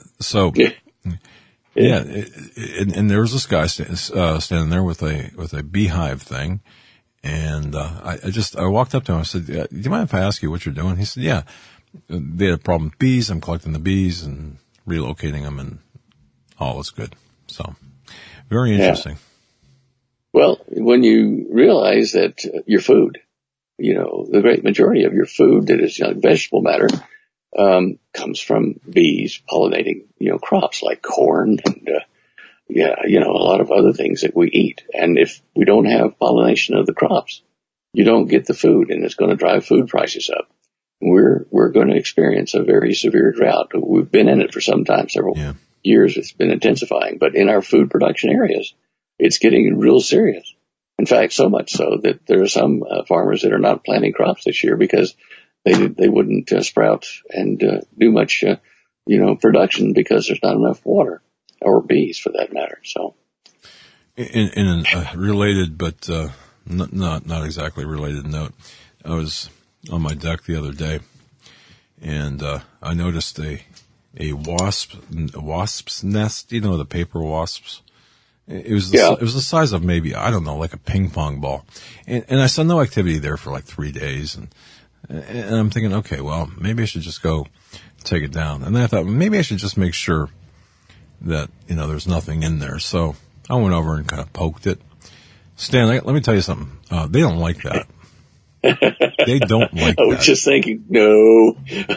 and there was this guy standing there with a beehive thing, and I walked up to him. I said, "Do you mind if I ask you what you're doing?" He said, "Yeah, they had a problem with bees. I'm collecting the bees and relocating them, and all is good." So, very interesting. Yeah. Well, when you realize that your food, the great majority of your food that is vegetable matter, comes from bees pollinating, crops like corn and, a lot of other things that we eat. And if we don't have pollination of the crops, you don't get the food, and it's going to drive food prices up. We're going to experience a very severe drought. We've been in it for some time, several years. It's been intensifying, but in our food production areas, it's getting real serious. In fact, so much so that there are some farmers that are not planting crops this year because they wouldn't sprout and do much, production because there's not enough water or bees for that matter. So, in a related but not exactly related note, I was on my deck the other day, and I noticed a wasp's nest. The paper wasps, It was the size of maybe, I don't know, like a ping pong ball. And I saw no activity there for like 3 days. And I'm thinking, okay, well, maybe I should just go take it down. And then I thought, maybe I should just make sure that, there's nothing in there. So I went over and kind of poked it. Stan, let me tell you something. They don't like that. They don't like that. I was just thinking, no.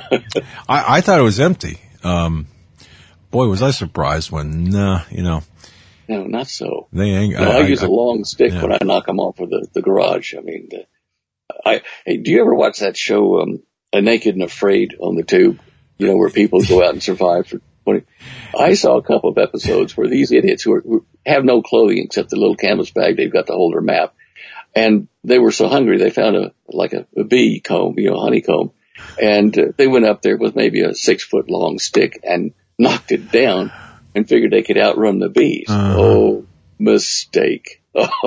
I thought it was empty. Boy, was I surprised when, No, not so. They ain't. I use a long stick when I knock them off with the garage. I mean, hey, do you ever watch that show, A Naked and Afraid on the tube? Where people go out and survive for 20. I saw a couple of episodes where these idiots who have no clothing except the little canvas bag they've got to hold their map, and they were so hungry they found a bee comb, honeycomb, and they went up there with maybe a 6-foot long stick and knocked it down and figured they could outrun the bees. Oh, mistake.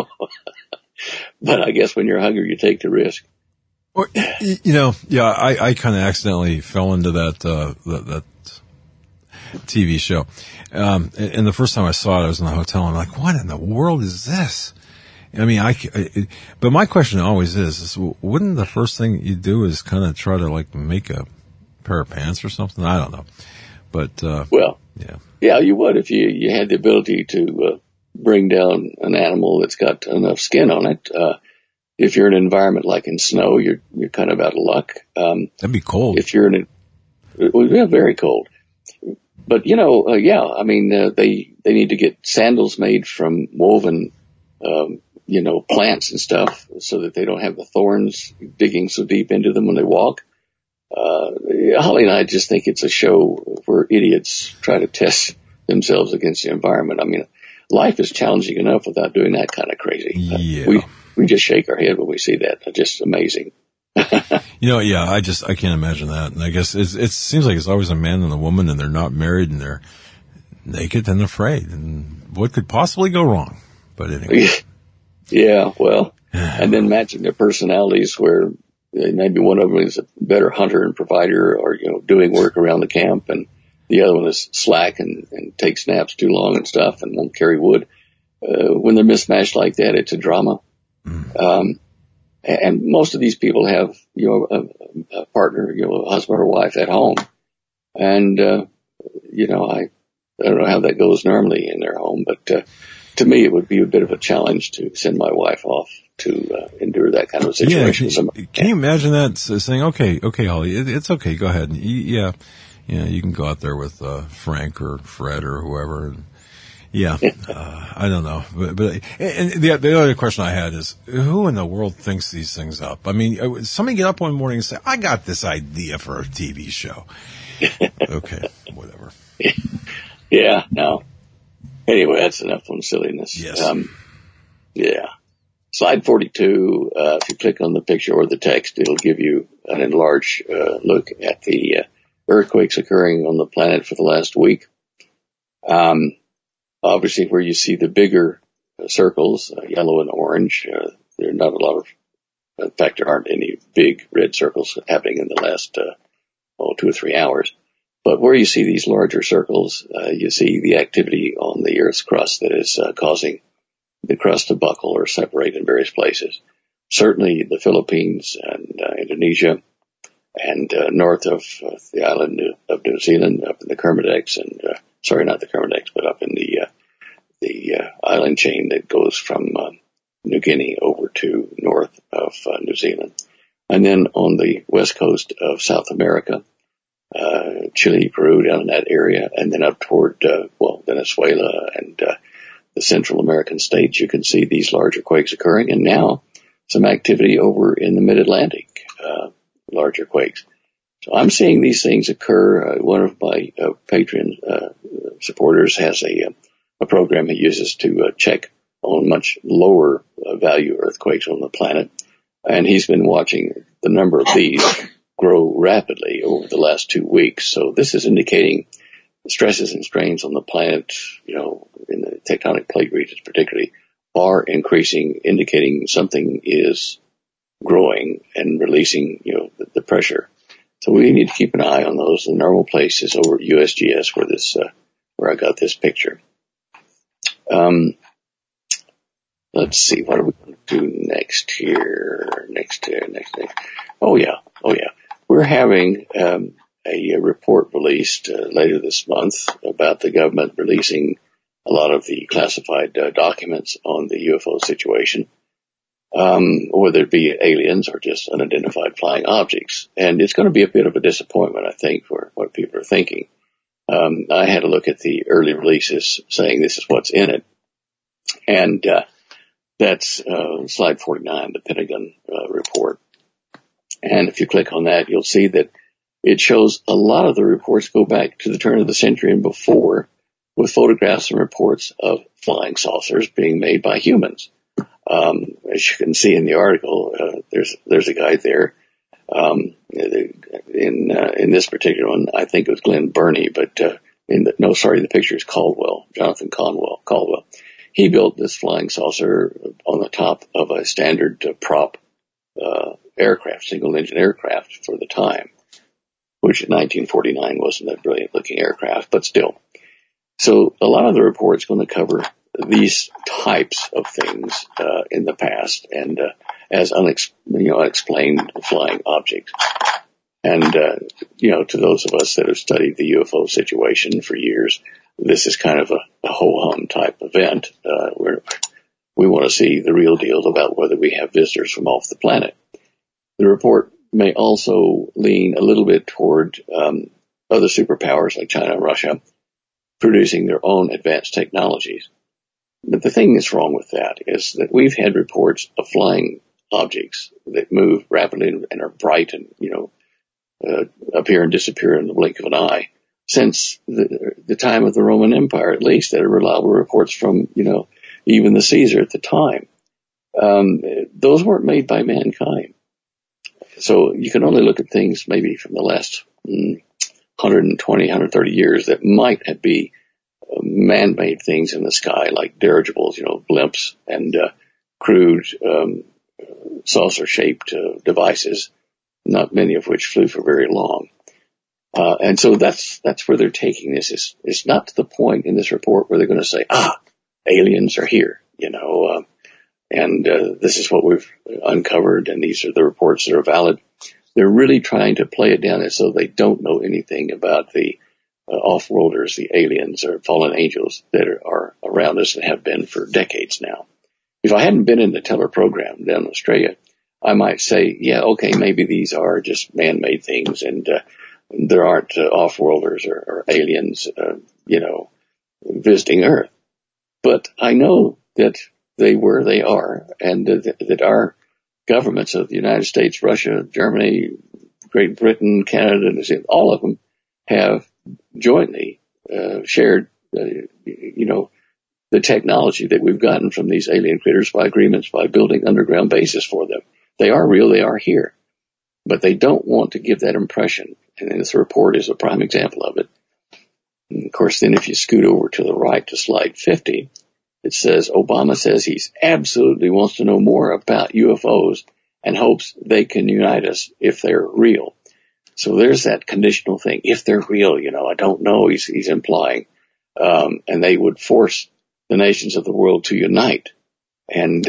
But I guess when you're hungry, you take the risk. Well, I kind of accidentally fell into that TV show. And the first time I saw it, I was in the hotel. And I'm like, what in the world is this? I mean, but my question always is wouldn't the first thing you do is kind of try to make a pair of pants or something? I don't know. But, yeah, you would if you had the ability to, bring down an animal that's got enough skin on it. If you're in an environment like in snow, you're kind of out of luck. That'd be cold. If you're very cold. But, I mean, they need to get sandals made from woven, plants and stuff so that they don't have the thorns digging so deep into them when they walk. Holly and I just think it's a show where idiots try to test themselves against the environment. I mean, life is challenging enough without doing that kind of crazy. Yeah. We just shake our head when we see that. It's just amazing. I can't imagine that. And I guess it seems like it's always a man and a woman and they're not married and they're naked and afraid. And what could possibly go wrong? But anyway. Yeah, well, and then matching their personalities where maybe one of them is a better hunter and provider or, doing work around the camp and the other one is slack and takes naps too long and stuff and won't carry wood. When they're mismatched like that, it's a drama. And most of these people have, a partner, a husband or wife at home. And, I don't know how that goes normally in their home, but, to me, it would be a bit of a challenge to send my wife off to endure that kind of situation. Yeah, can you imagine that saying, okay, Holly, it's okay, go ahead. Yeah, you can go out there with Frank or Fred or whoever. I don't know, but the other question I had is, who in the world thinks these things up? I mean, somebody get up one morning and say, I got this idea for a TV show. Okay, whatever. Yeah, no. Anyway, that's enough on silliness. Yes. Slide 42, if you click on the picture or the text, it'll give you an enlarged look at the earthquakes occurring on the planet for the last week. Obviously, where you see the bigger circles, yellow and orange, there are not a lot of, in fact, there aren't any big red circles happening in the last 2 or 3 hours. But where you see these larger circles, you see the activity on the Earth's crust that is causing the crust to buckle or separate in various places. Certainly the Philippines and Indonesia and north of the island of New Zealand, up in the Kermadec, and not the Kermadec, but up in the island chain that goes from New Guinea over to north of New Zealand. And then on the west coast of South America, Chile, Peru, down in that area, and then up toward, Venezuela and the Central American states, you can see these larger quakes occurring. And now some activity over in the mid-Atlantic, larger quakes. So I'm seeing these things occur. One of my Patreon supporters has a program he uses to check on much lower value earthquakes on the planet. And he's been watching the number of these grow rapidly over the last 2 weeks. So this is indicating the stresses and strains on the planet, in the tectonic plate regions particularly, are increasing, indicating something is growing and releasing, the pressure. So we need to keep an eye on those. The normal place is over at USGS where I got this picture. let's see, what are we going to do next here? Next. Oh yeah. We're having a report released later this month about the government releasing a lot of the classified documents on the UFO situation, whether it be aliens or just unidentified flying objects. And it's going to be a bit of a disappointment, I think, for what people are thinking. I had a look at the early releases saying this is what's in it. And that's slide 49, the Pentagon report. And if you click on that, you'll see that it shows a lot of the reports go back to the turn of the century and before, with photographs and reports of flying saucers being made by humans. As you can see in the article, there's a guy there. In this particular one, I think it was Glenn Burney, but the picture is Caldwell, Jonathan Caldwell. He built this flying saucer on the top of a standard prop aircraft, single-engine aircraft for the time, which in 1949 wasn't a brilliant-looking aircraft, but still. So a lot of the report's going to cover these types of things in the past and as unexplained flying objects. And to those of us that have studied the UFO situation for years, this is kind of a ho-hum type event where we want to see the real deal about whether we have visitors from off the planet. The report may also lean a little bit toward other superpowers like China and Russia producing their own advanced technologies. But the thing that's wrong with that is that we've had reports of flying objects that move rapidly and are bright and, appear and disappear in the blink of an eye since the time of the Roman Empire, at least. There are reliable reports from, even the Caesar at the time. Those weren't made by mankind. So you can only look at things maybe from the last 120, 130 years that might be man-made things in the sky, like dirigibles, blimps, and crude saucer-shaped devices, not many of which flew for very long. And so that's where they're taking this. It's not to the point in this report where they're going to say, aliens are here, and this is what we've uncovered, and these are the reports that are valid. They're really trying to play it down as though they don't know anything about the off-worlders, the aliens or fallen angels that are around us and have been for decades now. If I hadn't been in the Teller program down in Australia, I might say, yeah, okay, maybe these are just man-made things and there aren't off-worlders or aliens, visiting Earth. But I know that they are, and that our governments of the United States, Russia, Germany, Great Britain, Canada, all of them have jointly shared, the technology that we've gotten from these alien critters by agreements, by building underground bases for them. They are real, they are here. But they don't want to give that impression. And this report is a prime example of it. And of course, then if you scoot over to the right to slide 50, it says Obama says he absolutely wants to know more about UFOs and hopes they can unite us if they're real. So there's that conditional thing. If they're real, I don't know, he's implying. And they would force the nations of the world to unite. And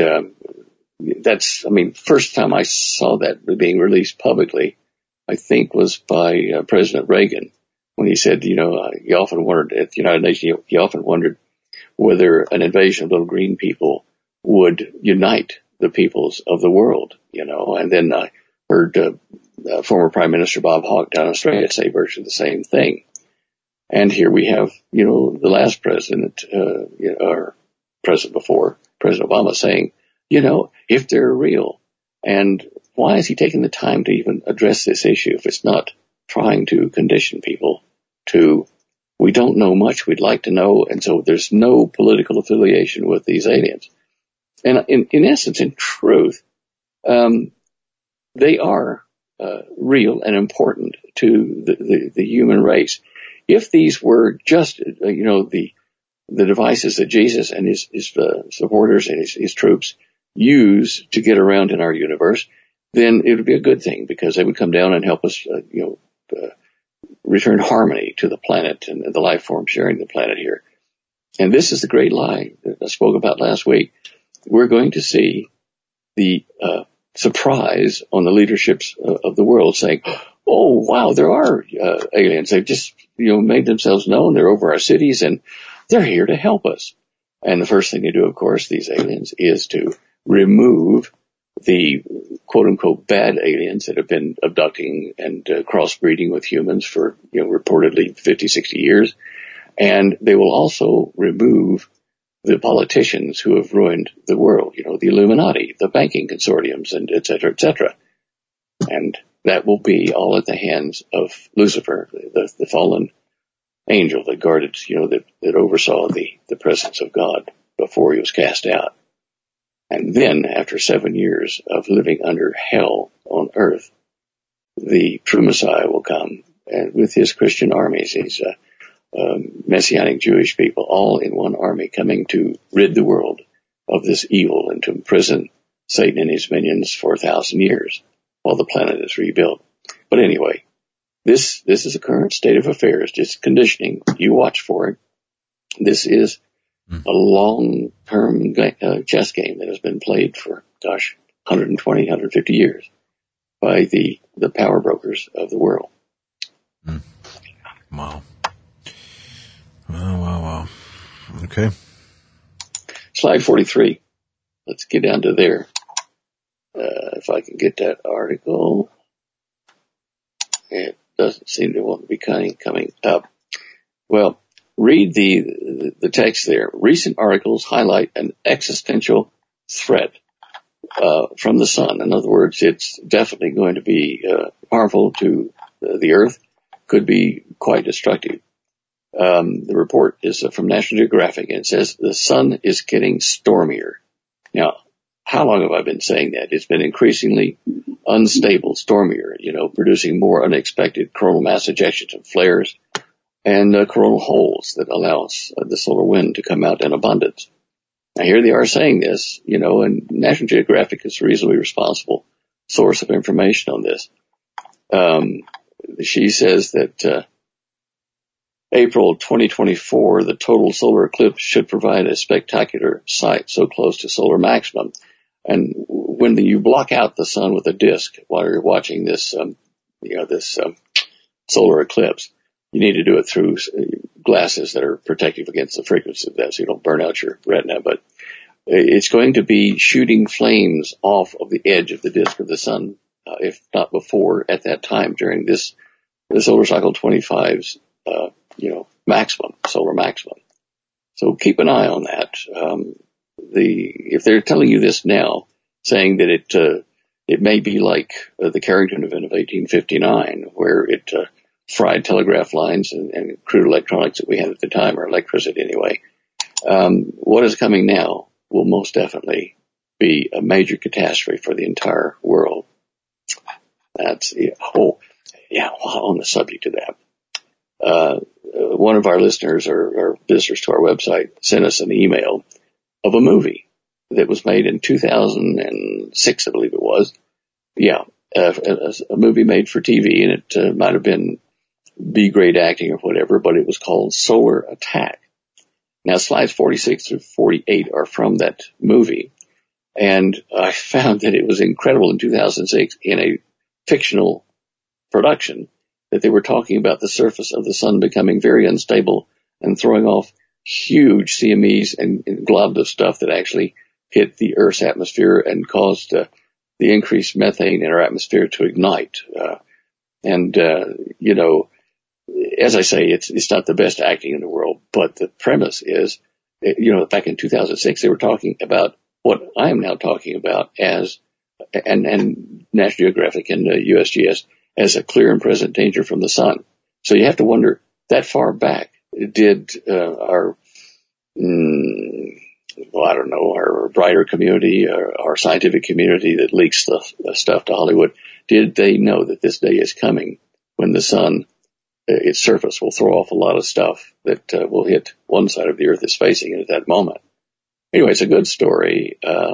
first time I saw that being released publicly, I think was by President Reagan, when he said, he often wondered at the United Nations, he often wondered whether an invasion of little green people would unite the peoples of the world, and then I heard former Prime Minister Bob Hawke down in Australia say virtually the same thing. And here we have, the last president, or president before, President Obama saying, if they're real. And why is he taking the time to even address this issue if it's not trying to condition people to, we don't know much, we'd like to know, and so there's no political affiliation with these aliens. And in essence, in truth, they are real and important to the human race. If these were just, the devices that Jesus and his supporters and his troops use to get around in our universe, then it would be a good thing because they would come down and help us, return harmony to the planet and the life form sharing the planet here. And this is the great lie that I spoke about last week. we're going to see the surprise on the leaderships of the world saying, oh, wow, there are aliens. They've just, made themselves known. They're over our cities and they're here to help us. And the first thing they do, of course, these aliens, is to remove the quote-unquote bad aliens that have been abducting and crossbreeding with humans for, reportedly 50, 60 years. And they will also remove the politicians who have ruined the world, the Illuminati, the banking consortiums, and et cetera, et cetera. And that will be all at the hands of Lucifer, the fallen angel that guarded, that oversaw the presence of God before he was cast out. And then, after 7 years of living under hell on earth, the true Messiah will come, and with his Christian armies, his Messianic Jewish people, all in one army, coming to rid the world of this evil and to imprison Satan and his minions for 1,000 years while the planet is rebuilt. But anyway, this is the current state of affairs, just conditioning. You watch for it. This is a long-term chess game that has been played for, 120, 150 years by the power brokers of the world. Wow. Wow. Okay. Slide 43. Let's get down to there. If I can get that article. It doesn't seem to want to be coming up. Well, read the text there. Recent articles highlight an existential threat from the sun. In other words, it's definitely going to be harmful to the Earth, could be quite destructive. The report is from National Geographic, and it says the sun is getting stormier. Now, how long have I been saying that? It's been increasingly unstable, stormier, producing more unexpected coronal mass ejections and flares, and coronal holes that allows the solar wind to come out in abundance. Now, here they are saying this, and National Geographic is a reasonably responsible source of information on this. She says that April 2024, the total solar eclipse should provide a spectacular sight so close to solar maximum. And when you block out the sun with a disk while you're watching this, solar eclipse, you need to do it through glasses that are protective against the frequency of that so you don't burn out your retina. But it's going to be shooting flames off of the edge of the disk of the sun, if not before, at that time during the solar cycle 25's, maximum, solar maximum. So keep an eye on that. If they're telling you this now, saying that it may be like the Carrington event of 1859, where it fried telegraph lines and crude electronics that we had at the time, or electricity anyway. What is coming now will most definitely be a major catastrophe for the entire world. That's on the subject of that. One of our listeners or visitors to our website sent us an email of a movie that was made in 2006, I believe it was. Yeah, a movie made for TV, and it might have been B-grade acting or whatever, but it was called Solar Attack. Now, slides 46 through 48 are from that movie, and I found that it was incredible in 2006 in a fictional production that they were talking about the surface of the sun becoming very unstable and throwing off huge CMEs and globs of stuff that actually hit the Earth's atmosphere and caused the increased methane in our atmosphere to ignite. As I say, it's not the best acting in the world, but the premise is, back in 2006, they were talking about what I am now talking about as, and National Geographic and USGS, as a clear and present danger from the sun. So you have to wonder, that far back, did our brighter community, our scientific community that leaks the stuff to Hollywood, did they know that this day is coming when the sun, its surface will throw off a lot of stuff that will hit one side of the Earth is facing it at that moment? Anyway, it's a good story.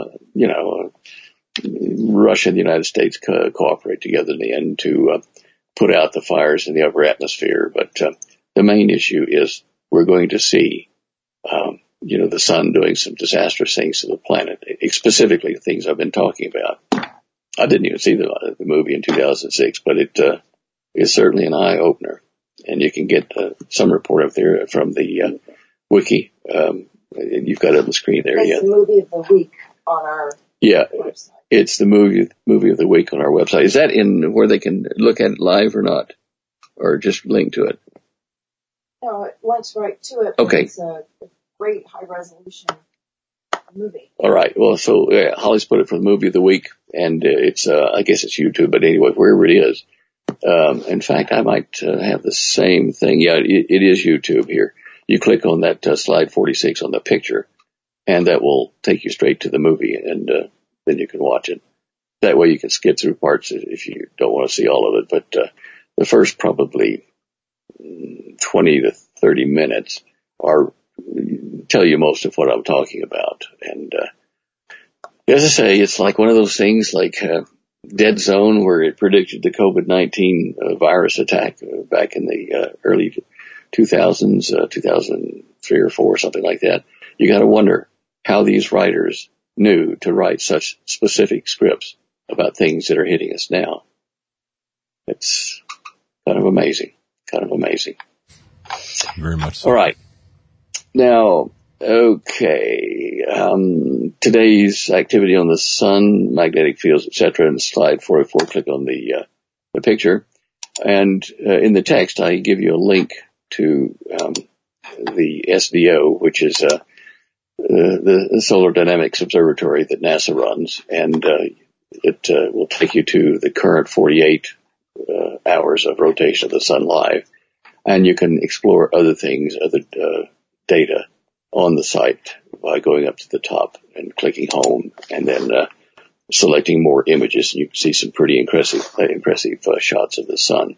Russia and the United States cooperate together in the end to put out the fires in the upper atmosphere. But the main issue is we're going to see the sun doing some disastrous things to the planet, specifically things I've been talking about. I didn't even see the movie in 2006, but it is certainly an eye-opener. And you can get some report up there from the wiki. You've got it on the screen there. That's the movie of the week on our website. It's the movie of the week on our website. Is that in where they can look at it live or not? Or just link to it? No, it links right to it. Okay. It's a great high-resolution movie. All right. Well, so Holly's put it for the movie of the week, and it's I guess it's YouTube, but anyway, wherever it is. In fact, I might have the same thing. Yeah, it is YouTube here. You click on that slide 46 on the picture, and that will take you straight to the movie, and then you can watch it. That way you can skip through parts if you don't want to see all of it. But the first probably 20 to 30 minutes tell you most of what I'm talking about. And as I say, it's like one of those things like Dead Zone, where it predicted the COVID-19 virus attack back in the early 2000s, 2003 or 4, something like that. You got to wonder how these writers knew to write such specific scripts about things that are hitting us now. It's kind of amazing. Very much so. All right. Now, okay, today's activity on the sun, magnetic fields, etc. In slide 44, click on the picture. And in the text, I give you a link to the SDO, which is the Solar Dynamics Observatory that NASA runs. And it will take you to the current 48 hours of rotation of the sun live. And you can explore other things, other data on the site by going up to the top and clicking home, and then selecting more images, and you can see some pretty impressive shots of the sun.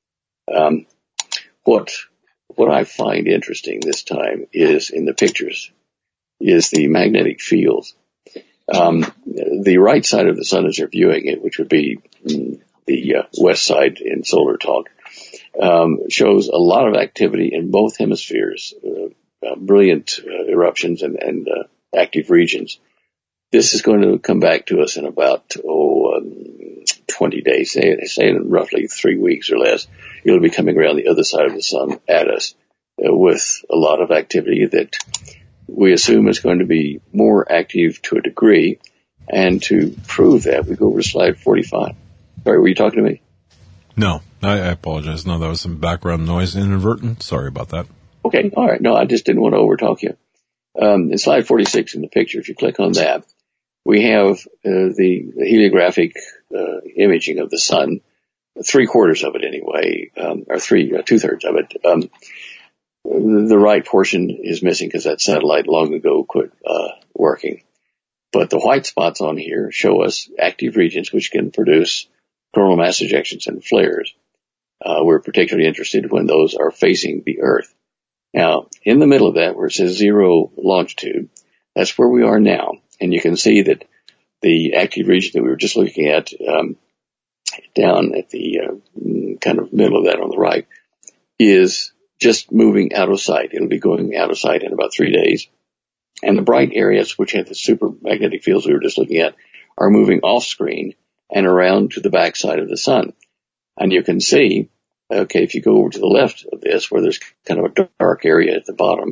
What I find interesting this time is in the pictures is the magnetic fields. The right side of the sun as you're viewing it, which would be the west side in solar talk, shows a lot of activity in both hemispheres, brilliant eruptions and active regions. This is going to come back to us in about 20 days, say in roughly 3 weeks or less. It'll be coming around the other side of the sun at us with a lot of activity that we assume is going to be more active to a degree. And to prove that, we go over to slide 45. Sorry, were you talking to me? No, I apologize. No, that was some background noise, inadvertent. Sorry about that. Okay, all right. No, I just didn't want to overtalk you. In slide 46 in the picture, if you click on that, we have the heliographic imaging of the sun, 3/4 of it anyway, or 2/3 of it. The right portion is missing because that satellite long ago quit working. But the white spots on here show us active regions which can produce coronal mass ejections and flares. We're particularly interested when those are facing the Earth. Now, in the middle of that, where it says 0 longitude, that's where we are now. And you can see that the active region that we were just looking at down at the kind of middle of that on the right is just moving out of sight. It'll be going out of sight in about 3 days. And the bright areas, which have the super magnetic fields we were just looking at, are moving off screen and around to the backside of the sun. And you can see, okay, if you go over to the left of this, where there's kind of a dark area at the bottom,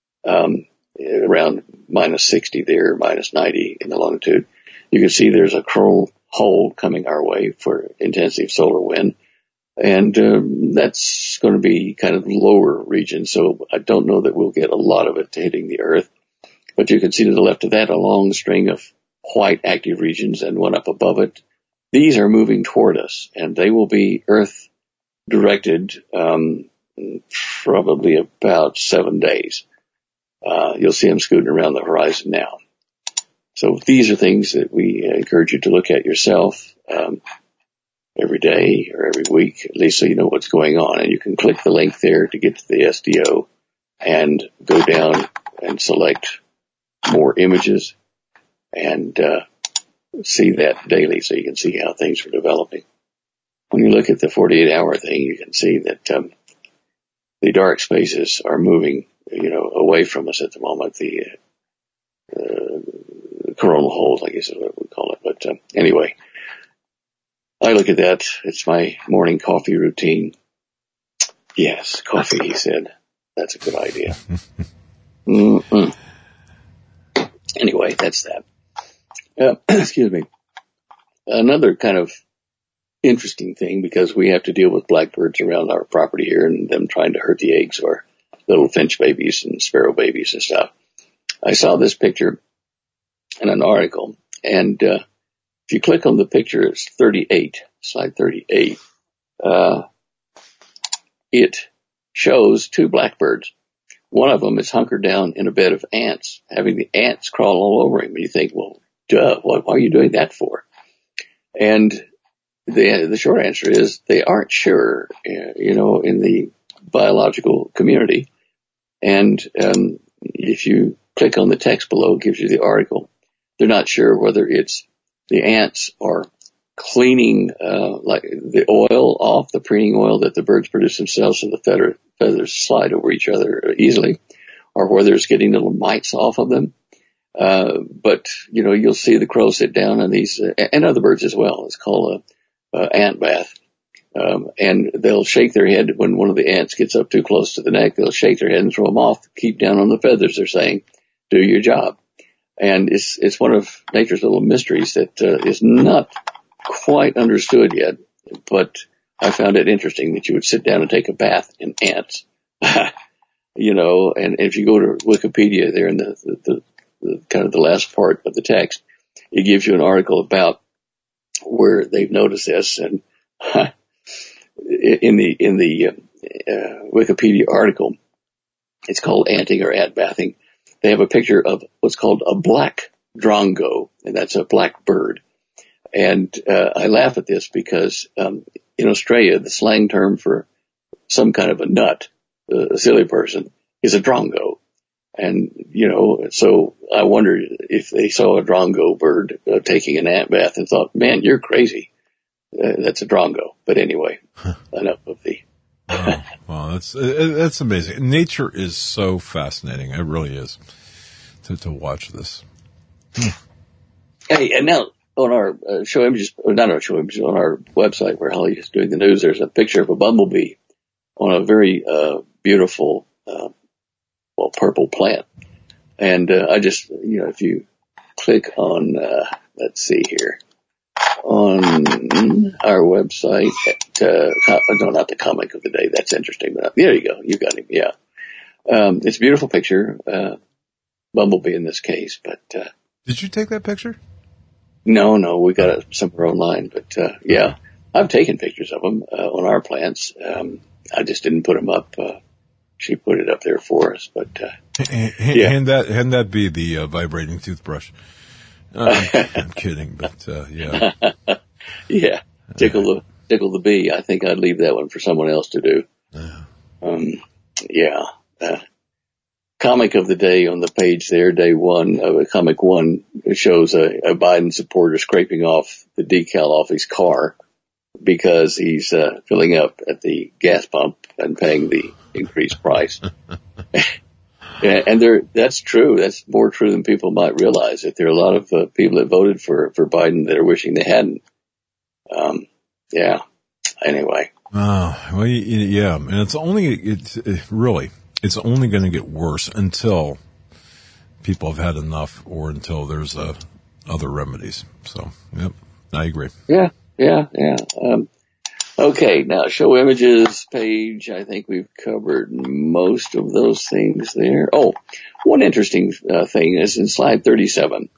around -60 there, -90 in the longitude, you can see there's a coronal hole coming our way for intensive solar wind. And that's going to be kind of lower region, so I don't know that we'll get a lot of it hitting the Earth. But you can see to the left of that a long string of white active regions and one up above it. These are moving toward us, and they will be Earth-directed probably about 7 days. You'll see them scooting around the horizon now. So these are things that we encourage you to look at yourself every day or every week, at least so you know what's going on. And you can click the link there to get to the SDO and go down and select more images and see that daily so you can see how things are developing. When you look at the 48-hour thing, you can see that the dark spaces are moving away from us at the moment, the coronal holes, I guess is what we call it. But anyway, I look at that. It's my morning coffee routine. Yes, coffee, he said. That's a good idea. Mm-mm. Anyway, that's that. Excuse me. Another kind of interesting thing, because we have to deal with blackbirds around our property here and them trying to hurt the eggs or little finch babies and sparrow babies and stuff. I saw this picture in an article, and if you click on the picture, it's 38, slide 38. It shows two blackbirds. One of them is hunkered down in a bed of ants, having the ants crawl all over him. And you think, well, duh, why are you doing that for? And the short answer is they aren't sure, in the biological community. And if you click on the text below, it gives you the article. They're not sure whether it's the ants are cleaning like the oil off, the preening oil that the birds produce themselves, so the feathers slide over each other easily, or whether it's getting little mites off of them. But you'll see the crows sit down on these, and other birds as well. It's called a ant bath. And they'll shake their head when one of the ants gets up too close to the neck. They'll shake their head and throw them off. Keep down on the feathers, they're saying. Do your job. And it's one of nature's little mysteries that is not quite understood yet. But I found it interesting that you would sit down and take a bath in ants. And if you go to Wikipedia there in the kind of the last part of the text, it gives you an article about where they've noticed this. And in the Wikipedia article, it's called Anting or Ant Bathing. They have a picture of what's called a black drongo, and that's a black bird. And I laugh at this because in Australia, the slang term for some kind of a nut, a silly person, is a drongo. And, so I wondered if they saw a drongo bird taking an ant bath and thought, man, you're crazy. That's a drongo. But anyway, enough of the... Wow, that's amazing. Nature is so fascinating. It really is to watch this. Hey, and now on our show images, or not our show images, on our website where Holly is doing the news, there's a picture of a bumblebee on a very beautiful, purple plant. And I just, if you click on, let's see here, on our website, not the comic of the day. That's interesting. But there you go. You got him. Yeah. It's a beautiful picture. Bumblebee in this case, but, did you take that picture? No, we got it somewhere online, but, yeah, I've taken pictures of them, on our plants. I just didn't put them up. She put it up there for us, but, yeah. Hand that be the, vibrating toothbrush. I'm kidding, but, yeah. Yeah. Tickle the bee. I think I'd leave that one for someone else to do. Yeah. Comic of the day on the page there, day one of comic one, shows a Biden supporter scraping off the decal off his car because he's filling up at the gas pump and paying the increased price. And that's true. That's more true than people might realize. That there are a lot of people that voted for Biden that are wishing they hadn't. Yeah. Anyway. Well, yeah, and it's only going to get worse until people have had enough, or until there's other remedies. So, yep, I agree. Yeah. Okay, now show images page. I think we've covered most of those things there. Oh, one interesting thing is in slide 37.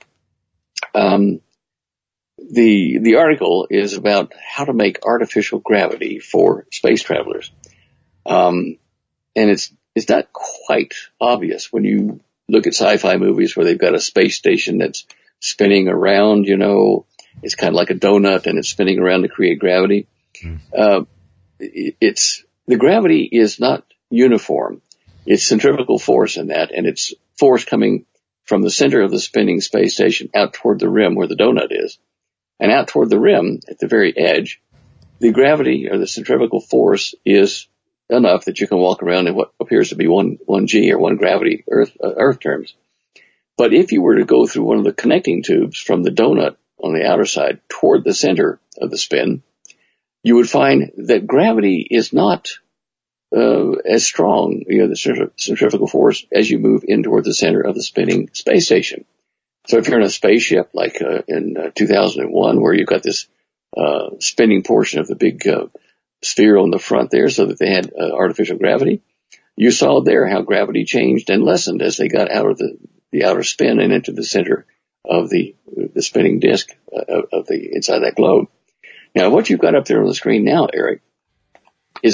The article is about how to make artificial gravity for space travelers. And it's not quite obvious when you look at sci-fi movies where they've got a space station that's spinning around, it's kind of like a donut and it's spinning around to create gravity. The gravity is not uniform. It's centrifugal force in that, and it's force coming from the center of the spinning space station out toward the rim where the donut is. And out toward the rim, at the very edge, the gravity or the centrifugal force is enough that you can walk around in what appears to be 1G or 1 gravity Earth terms. But if you were to go through one of the connecting tubes from the donut on the outer side toward the center of the spin, you would find that gravity is not as strong, the centrifugal force, as you move in toward the center of the spinning space station. So if you're in a spaceship like in 2001, where you've got this spinning portion of the big sphere on the front there so that they had artificial gravity, you saw there how gravity changed and lessened as they got out of the outer spin and into the center of the spinning disk of the inside that globe. Now, what you've got up there on the screen now, Eric, is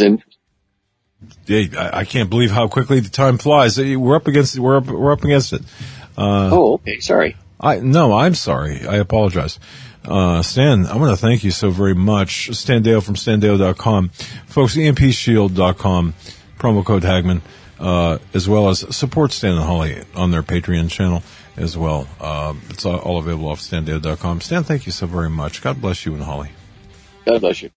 I can't believe how quickly the time flies. We're up against it. Okay. Sorry. I'm sorry. I apologize. Stan, I want to thank you so very much. Stan Deyo from standeyo.com. Folks, EMPshield.com, promo code Hagman, as well as support Stan and Holly on their Patreon channel as well. It's all available off standeyo.com. Stan, thank you so very much. God bless you and Holly. God bless you.